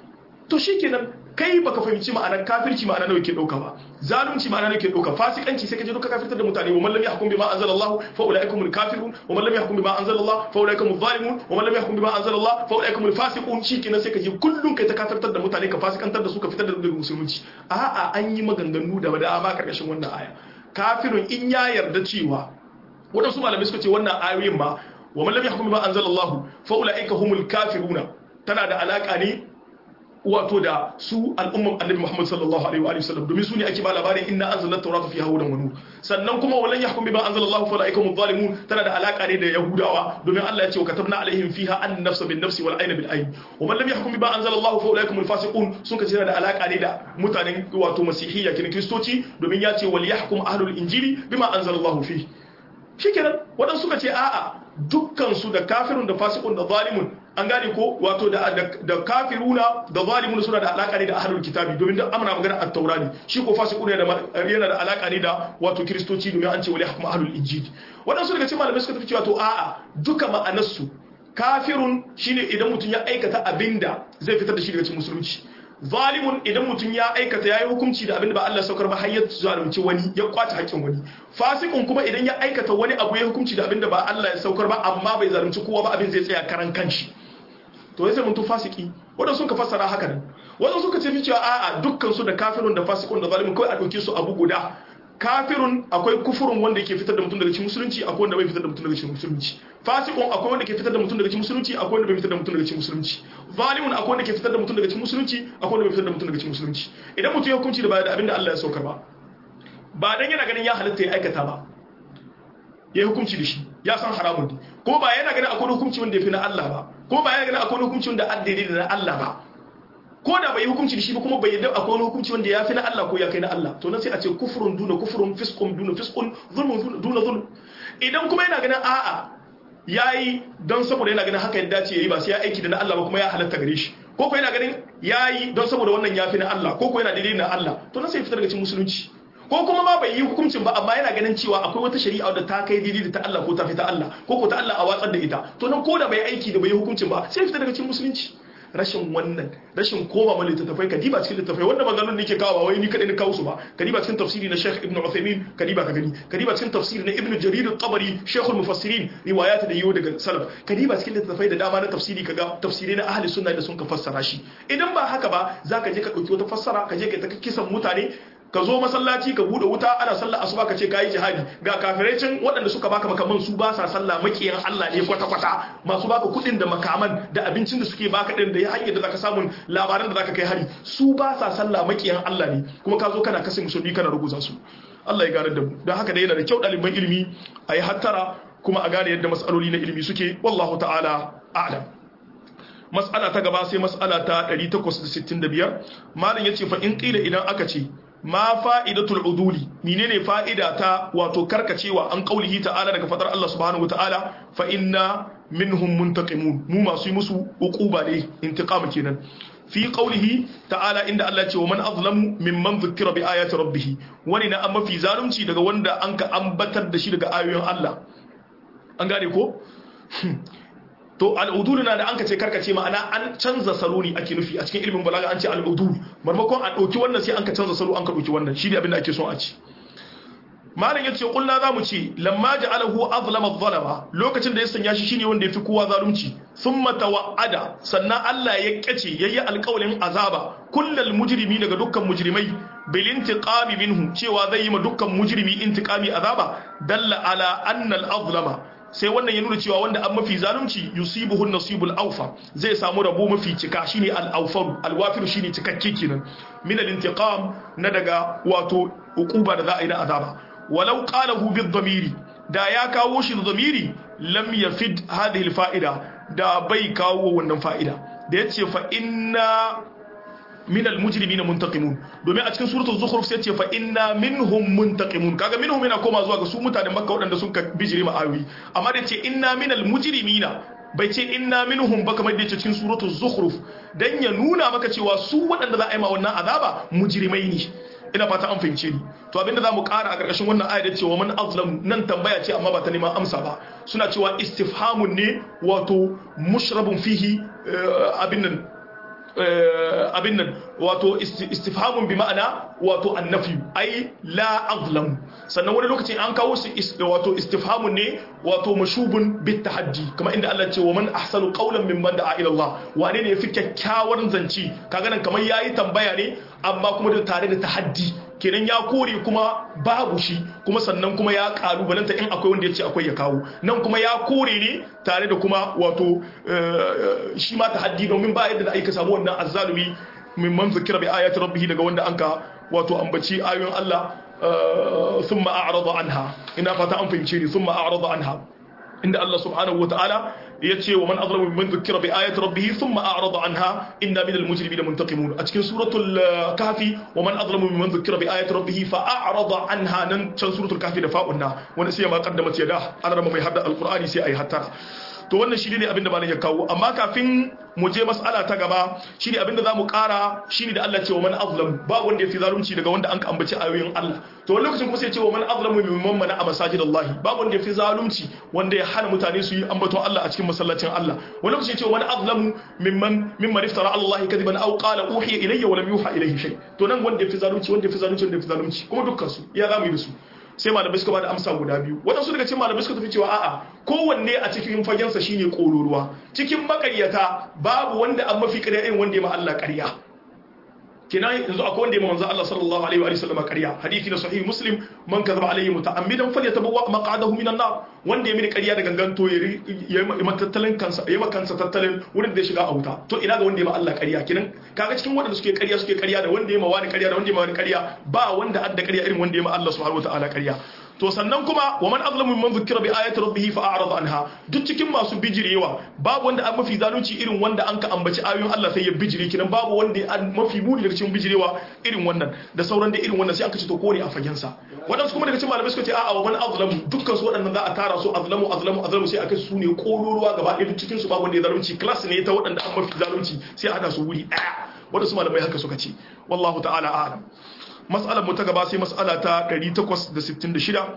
[SPEAKER 1] to shikenan kai baka fahimci ma'anar kafirci ma'ana nawa ke dauka ba zalunci ma'ana nawa ke dauka fasikanci sai ka je duka kafirtar da mutane wa man lam yahkum bima anzalallahu fa ulaikumul kafirun wa man lam yahkum bima anzalallahu fa ulaikumuz zalimun wa man lam yahkum bima anzalallahu fa ulaikumul fasiqun shikenan sai ka je kullun kai ta kafirtar da mutane ka fasikantar da su ka fitar da daga musulunci a'a an yi maganganu da dama karkashin wannan aya kafirun in ya yarda cewa wadansu malamai suka ce wannan ayoyin ma wa man lam yahkum bima anzalallahu fa ulaika humul kafiruna tana da alaka ne wato da su al'umman annabi Muhammad sallallahu alaihi wa sallam domin su ne ake ba labarin inna anzalna tawrata fiha hudan wa nur sannan kuma walan yahkum bima anzalallahu fa ulaika hum zalimun tana da alaka ne da yahudawa domin Allah ya ce wa katabna alaihim fiha an nafsa bin nafsi wal ayna bil ayn wa man lam yahkum bima anzalallahu fa ulaika hum fasiqun sun kace da alaka ne da mutanen wato masihiyya kin kristoci domin ya ce wal yahkum ahlul injili bima anzalallahu fihi shikenan wadan suka ce a'a dukkan su da kafirun da fasiqun da zalimun an gane ko wato da da kafiruna da zalimuna suna da alaka ne da ahlul kitabi domin da amana magana at-taura ne shi ko fasiquna yana da alaka ne da wato kristoci domin an ce wali hukmu ahlul injil wadansu daga cikin malamai suka tafi cewa to a'a duka ma'anarsu kafirun shine idan mutun ya aikata abinda zai fitar da shi daga cikin musulunci zalimun idan mutum ya aikata yayi hukunci da abinda ba Allah saukar ba har ya zalunci wani ya kwace haƙƙin wani fasikun kuma idan ya aikata wani abu ya hukunci da abinda ba Allah ya saukar ba amma bai zalunci kowa ba abin zai tsaya karan kanshi to sai mun to fasiki wanda suka fassara haka nan wanda suka ce cewa a'a dukkan su da kafirun da fasikun da zalimun kai a dauke su abu guda kafirun akwai kufurun wanda yake fitar da mutum daga cikin musulunci akwai wanda bai fitar da mutum daga cikin musulunci fasikun akwai wanda ke fitar da mutum daga cikin musulunci akwai wanda bai fitar da mutum daga cikin musulunci zalimun akwai wanda ke fitar da mutum daga cikin musulunci akwai wanda bai fitar da mutum daga cikin musulunci idan mutum ya hukunci da ba da abinda Allah ya saukar ba ba dan yana ganin ya halatta ya aikata ba ya hukunci da shi ya san haramun ne kuma ba yana ganin akwai hukunci wanda ya fi na Allah ba kuma ba yana ganin akwai hukunci wanda addini da na Allah ba ko da bai yi hukunci da shi ba kuma bai yadda akwai wani hukunci wanda ya fi na Allah ko ya kai na Allah to nan sai a ce kufrun duna kufrun fiskun duna fiskun zulmun duna zulm idan kuma yana ganin a'a yayi don saboda yana ganin haka ya dace yayi ba sai ya aiki da na Allah ba kuma ya halatta gare shi ko ko yana ganin yayi don saboda wannan ya fi na Allah ko ko yana daidai na Allah to nan sai fitar daga cikin musulunci ko kuma ma bai yi hukuncin ba amma yana ganin cewa akwai wata shari'a da ta kai daidai da ta Allah ko ta fi ta Allah ko ko ta Allah a watsar da ita to nan ko da bai aiki da bai yi hukuncin ba sai fitar daga cikin musulunci rashin wannan rashin koma ma littattafai kadiba cikin littattafai wanda maganganun nake kawo ba wai ni kadai ne kawo su ba kadiba cikin tafsiri na Sheikh Ibn Uthaymeen kadiba ka gani kadiba cikin tafsiri na Ibn Jarir al-Tabari Sheikh al-Mufassirin riwayat da yiwo daga salaf kadiba cikin littattafai da dama na tafsiri kaga tafsirai na ahli sunna da sun ka fassara shi idan ba haka ba zaka je ka dauki wata fassara ka je ka ta kisan mutane ka zo masallaci ka bude wuta ana sallar asuba ka ce kai jihadi ga kafirai can waɗanda suka baka makaman su ba sa sallah makiyan Allah ne kwata kwata masu baka kudin da makaman da abincin da suke baka din da ya hanyar da zaka samu labaran da zaka kai hari su ba sa sallah makiyan Allah ne kuma ka zo kana kashe musulmi kana ruguza su Allah ya gane da mu don haka da yana da kyau ɗaliban ilimi a yi hattara kuma a gane yadda mas'aloli na ilimi suke wallahu ta'ala a'lam. Mas'ala ta gaba sai mas'ala ta ɗari takwas da sittin da biyar malam yace fa in qila idan aka ce ma fa'idatul uduli menene fa'ida ta wato karkacewa an kaulihi ta'ala daga fadar Allah subhanahu wataala fa inna minhum muntaqimun mu masu yi musu uquba ne intiqam kenan fi qawlihi ta'ala inda Allah ce wa man azlamu mimman dhukkira bi ayati rabbih wani na amma fi zalunci daga wanda an ka ambatar da shi daga ayoyin Allah an gane ko to al'udul na da an ka ce karkace ma'ana an canza salo ne ake nufi a cikin ilimin balaga an ce al'udul marmakon a ɗauki wannan sai an ka canza salo an ka ɗauki wannan shi ne abin da ake son a ci malam yace kulna zamu ce lamma ja'alahu azlama adh-dhalama lokacin da ya sanya shi shine wanda yafi kowa zalunci thumma tawa'ada sannan Allah ya kace yayi alƙawlin azaba kullal mujrimi daga dukkan mujrimai bil intiqami minhu cewa zai yi ma dukkan mujrimi intiqami azaba dalla ala anna al-azlama sai wannan ya nuna cewa wanda an mafi zalunci yusibuhu nasibul awfa zai samu rabo mafi cika shine al-awfaru al-wafiru shine cikakke kenan min al-intiqam na daga wato uquba da za a yi na azaba walau qalahu bid-dhamiri da ya kawo shi da dhamiri lam yafid hadhihi al-fa'ida da bai kawo wannan fa'ida da yace fa inna min al-mujrimina muntaqimun domin a cikin suratul zukhruf sai ce fa inna minhum muntaqimun kaga minhum yana koma zuwa ga su mutanen makka wadanda sun ka bijire ma ayoyi amma da ce inna min al-mujrimina bai ce inna minhum ba kamar da yake cikin suratul zukhruf dan ya nuna maka cewa su wadanda za a yi ma wannan azaba mujrimai ne ina fata an fahimce ni to abinda zamu ƙara a ƙarƙashin wannan ayar da cewa man azlam nan tambaya ce amma ba ta neman amsa ba suna cewa istifhamun ne wato mushrabun fihi abin nan abin nan wato istifhamun bi ma'ana wato annafi ai la azlam sannan wani lokaci an kawo shi wato istifhamun ne wato mashubun bit tahaddi kamar inda Allah ce wa man ahsanu qawlan mimman da'a ila Allah wane ne yafi kyakkyawar zanci kaga nan kamar yayi tambaya ne amma kuma da tare da tahaddi kenan ya kore kuma babu shi kuma sannan kuma ya kalubalanta in akwai wanda ya ce akwai ya kawo nan kuma ya kore ne tare da kuma wato shi ma tahaddi domin ba yadda da aika samu wannan azzalumi mimman zikira bi ayati rabbih daga wanda anka wato ambaci ayoyin Allah thumma a'rada anha ina fata an fahimce ni thumma a'rada anha inda Allah subhanahu wataala yace wa man azlamu mimman zikira bi ayati rabbih thumma a'rada anha inna minal mujrimina muntaqimun a cikin suratul kahfi wa man azlamu mimman zikira bi ayati rabbih fa a'rada anha nan can suratul kahfi da fa'unna wanda sai ma qaddamat yada an rama mai hadda alqur'ani sai ayi hattara to wannan shi ne abinda malam ya kawo amma kafin mu je mas'ala ta gaba shine abinda zamu kara shine da Allah ce wa man azlam ba wanda yafi zalunci daga wanda an ka ambaci ayoyin Allah to wani lokacin kuma sai ce wa man azlamu mimman mana a masajidallahi ba wanda yafi zalunci wanda ya hana mutane su yi ambaton Allah a cikin masallacin Allah wani lokacin ce wa man azlamu mimman mimman iftara ala Allah kadiban aw qala uhiya ilayya wa lam yuha ilayhi shay to nan wanda yafi zalunci wanda yafi zalunci wanda yafi zalunci kuma dukkan su ya zamu yi da su sai malamai suka bada amsa guda biyu wadansu daga cikin malamai suka tafi cewa a'a kowanne a cikin fagensa shine kororuwa cikin makaryata babu wanda an mafi ƙarya irin wanda ya ma Allah ƙarya kina yanzu akwai wanda ya ma manzo Allah sallallahu alaihi wa sallam ƙarya hadisi na sahih muslim man kadhaba alaihi muta'ammidan falyatabawwa maq'adahu minan nar wanda ya mini ƙarya da ganganto ya yi tattalin kansa ya ma kansa tattalin wurin da ya shiga a wuta to ina ga wanda ya ma Allah ƙarya kinan kaga cikin wanda suke ƙarya suke ƙarya da wanda ya ma wani ƙarya da wanda ya ma wani ƙarya ba wanda adda ƙarya irin wanda ya ma Allah subhanahu wataala ƙarya to sannan kuma wa man azlamu mimman dhukira bi ayati rabbih fa a'rada anha duk cikin masu bijirewa babu wanda an mafi zalunci irin wanda an ka ambaci ayoyin Allah sai ya bijire kinan babu wanda an mafi muni daga cikin bijirewa irin wannan da sauran da irin wannan sai aka ce to kore a fagen sa wadansu kuma daga cikin malamai suka ce a'a wa man azlamu dukkan su wadannan za a tara su azlamu azlamu azlamu sai aka su ne kororuwa gaba ɗaya duk cikin su babu wanda ya zalunci class ne ta wadanda an mafi zalunci sai a hada su wuri ɗaya wadansu malamai haka suka ce wallahu ta'ala a'lam mas'alar mu ta gaba sai mas'ala ta ɗari takwas da sittin da shida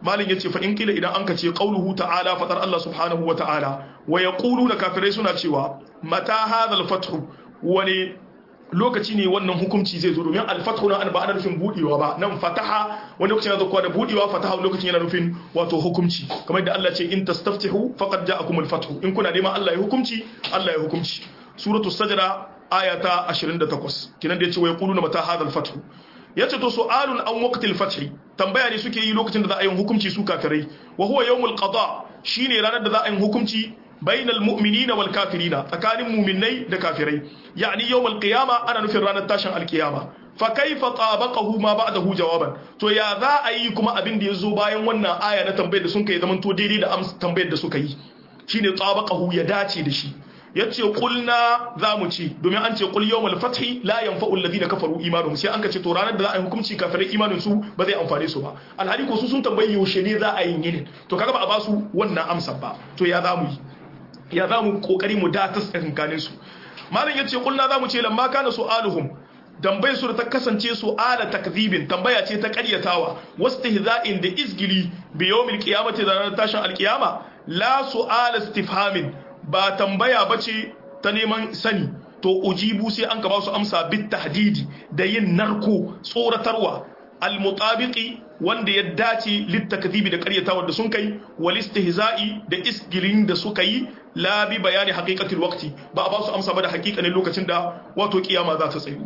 [SPEAKER 1] malin yace fa in kila idan anka ce qauluhu ta'ala fatar Allah subhanahu wa ta'ala wa yaquluna kafirai suna cewa mata hadha al-fathu wani lokaci ne wannan hukunci zai zo domin al-fathu na ba ana nufin budewa ba nan fataha wani lokaci yana zuwa da budewa fataha wani lokacin yana nufin wato hukunci kamar da Allah ce in tastaftihu faqad ja'akum al-fathu in kuna neman Allah ya hukunci Allah ya hukunci suratu sajda ayata ashirin da takwas kinan da yace wa yaquluna mata hadha al-fathu yace to su'alun an waqtil fathi tambaya ne suke yi lokacin da za a yi hukunci su kafirai wa huwa yawmul qada shine ranar da za a yi hukunci bainal mu'minina wal kafirina tsakanin mu'minai da kafirai yani yawmul qiyama ana nufin ranar tashin alkiyama fa kaifa tabaqahu ma ba'dahu jawaban to ya za a yi kuma abin da yazo bayan wannan aya na tambayar da sun kai zaman to daidai da amsa tambayar da suka yi shine tabaqahu ya dace da shi yace kulna zamu ci domin an ce qul yawmal fathi la yanfa'u alladhina kafaru imanuhum sai an ka ce to ranar da za a yi hukunci kafirai imanin su ba zai amfane su ba alhali ko su sun tambayi yaushe ne za a yi yinin to kaga ba a ba su wannan amsar ba to ya zamu yi ya zamu kokari mu datas tsakanin su malam yace kulna zamu ce lamma kana su'aluhum tambayar su da ta kasance su'ala takdhibin tambaya ce ta ƙaryatawa wastihza'in da izgili bi yawmil qiyamati da ranar tashin alqiyama la su'ala istifhamin ba tambaya bace ta neman sani to ujibu sai an ka ba su amsa bit tahdidi da yin narko tsoratarwa al mutabiqi wanda ya dace lit takdhibi da ƙaryatawa da sun kai wal istihza'i da isgilin da suka yi la bi bayani haqiqatil waqti ba a ba su amsa ba da haƙiƙanin lokacin da wato kiyama za ta tsayu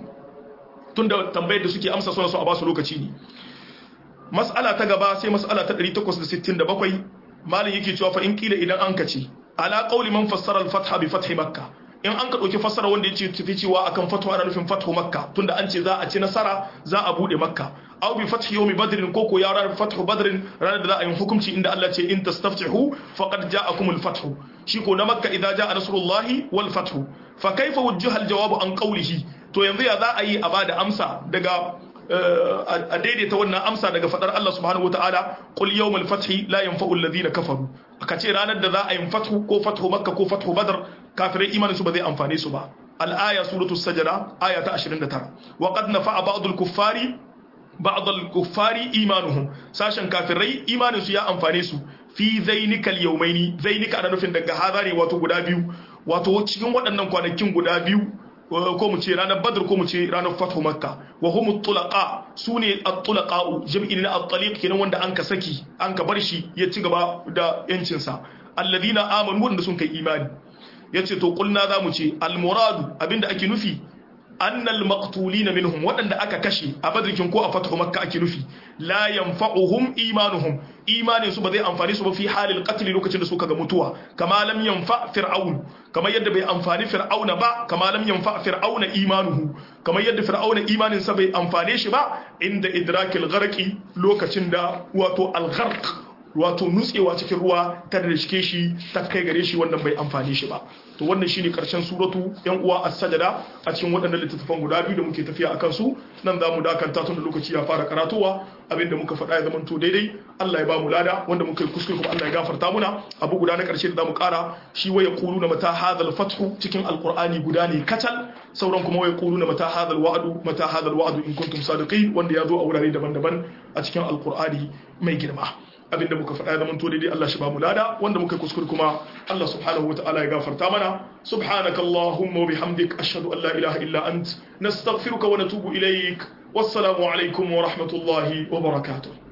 [SPEAKER 1] tunda tambayar da suke amsa suna so a ba su lokaci ne mas'ala ta gaba sai mas'ala ta ɗari takwas da sittin da bakwai malin yake cewa fa in kila idan an kace ala qawli man fassara al-fatha bi fathi makkah in an ka dauki fassara wanda yace tafi cewa akan fathu ana nufin fathu makka tunda an ce za a ci nasara za a bude makka aw bi fathi yawmi badr koko ya ranar fathu badr ranar da za a yi hukunci inda Allah ce in tastaftihu faqad ja'akum al-fathu shi ko na makka idza ja'a nasrullahi wal fathu fa kayfa wujjiha al-jawab an qawlihi to yanzu ya za a yi a bada amsa daga a daidaita wannan amsa daga fadar Allah subhanahu wataala qul yawmal fathi la yanfa'u alladhina kafaru aka ce ranar da za a yi fathu ko fathu makka ko fathu badr kafirai imanin su ba zai amfane su ba al-aya suratul sajda aya ta ashirin da tara wa qad nafa'a ba'd al-kuffari ba'd al-kuffari imanuhum sashen kafirai imanin su ya amfane su fi zainikal yawmaini zainika ana nufin daga hadari wato guda biyu wato cikin waɗannan kwanakin guda biyu ko mu ce ranar badr ko mu ce ranar fathu makka wa hum tulaqa sune at-tulaqa jam'i na at-taliq kenan wanda an ka saki an ka bar shi ya ci gaba da yancin sa alladhina amanu wanda sun kai imani yace to kulna zamu ce al-muradu abinda ake nufi annal maqtulina minhum wadanda aka kashe a badrikin ko a fathu makka ake nufi la yanfa'uhum imanuhum imanin su ba zai amfani su ba fi halil qatl lokacin da suka ga mutuwa kama lam yanfa fir'aun kama yadda bai amfani fir'auna ba kama lam yanfa fir'auna imanuhu kama yadda fir'auna imanin sa bai amfane shi ba inda idrakil gharqi lokacin da wato al-gharq wato nutsewa cikin ruwa ta da shike shi ta kai gare shi wannan bai amfane shi ba to wannan shine karshen suratu yan uwa as-sajda a cikin waɗannan littattafan guda biyu da muke tafiya akan su nan zamu dakanta tun da lokaci ya fara karatuwa abinda muka faɗa ya zama to daidai Allah ya ba mu lada wanda muka yi kuskure kuma Allah ya gafarta muna abu guda na karshe da zamu kara shi waya quluna mata hadal fathu cikin alqur'ani guda ne kacal sauran kuma waya quluna mata hadal wa'du mata hadal wa'du in kuntum sadiqin wanda ya zo a wurare daban-daban a cikin alqur'ani mai girma abinda muka faɗa zaman to daidai Allah shi ba mu lada wanda muka kuskure kuma Allah subhanahu wataala ya gafarta mana subhanaka allahumma wa bihamdik ashhadu an la ilaha illa ant nastaghfiruka wa natubu ilaik wassalamu alaikum wa rahmatullahi wa barakatuh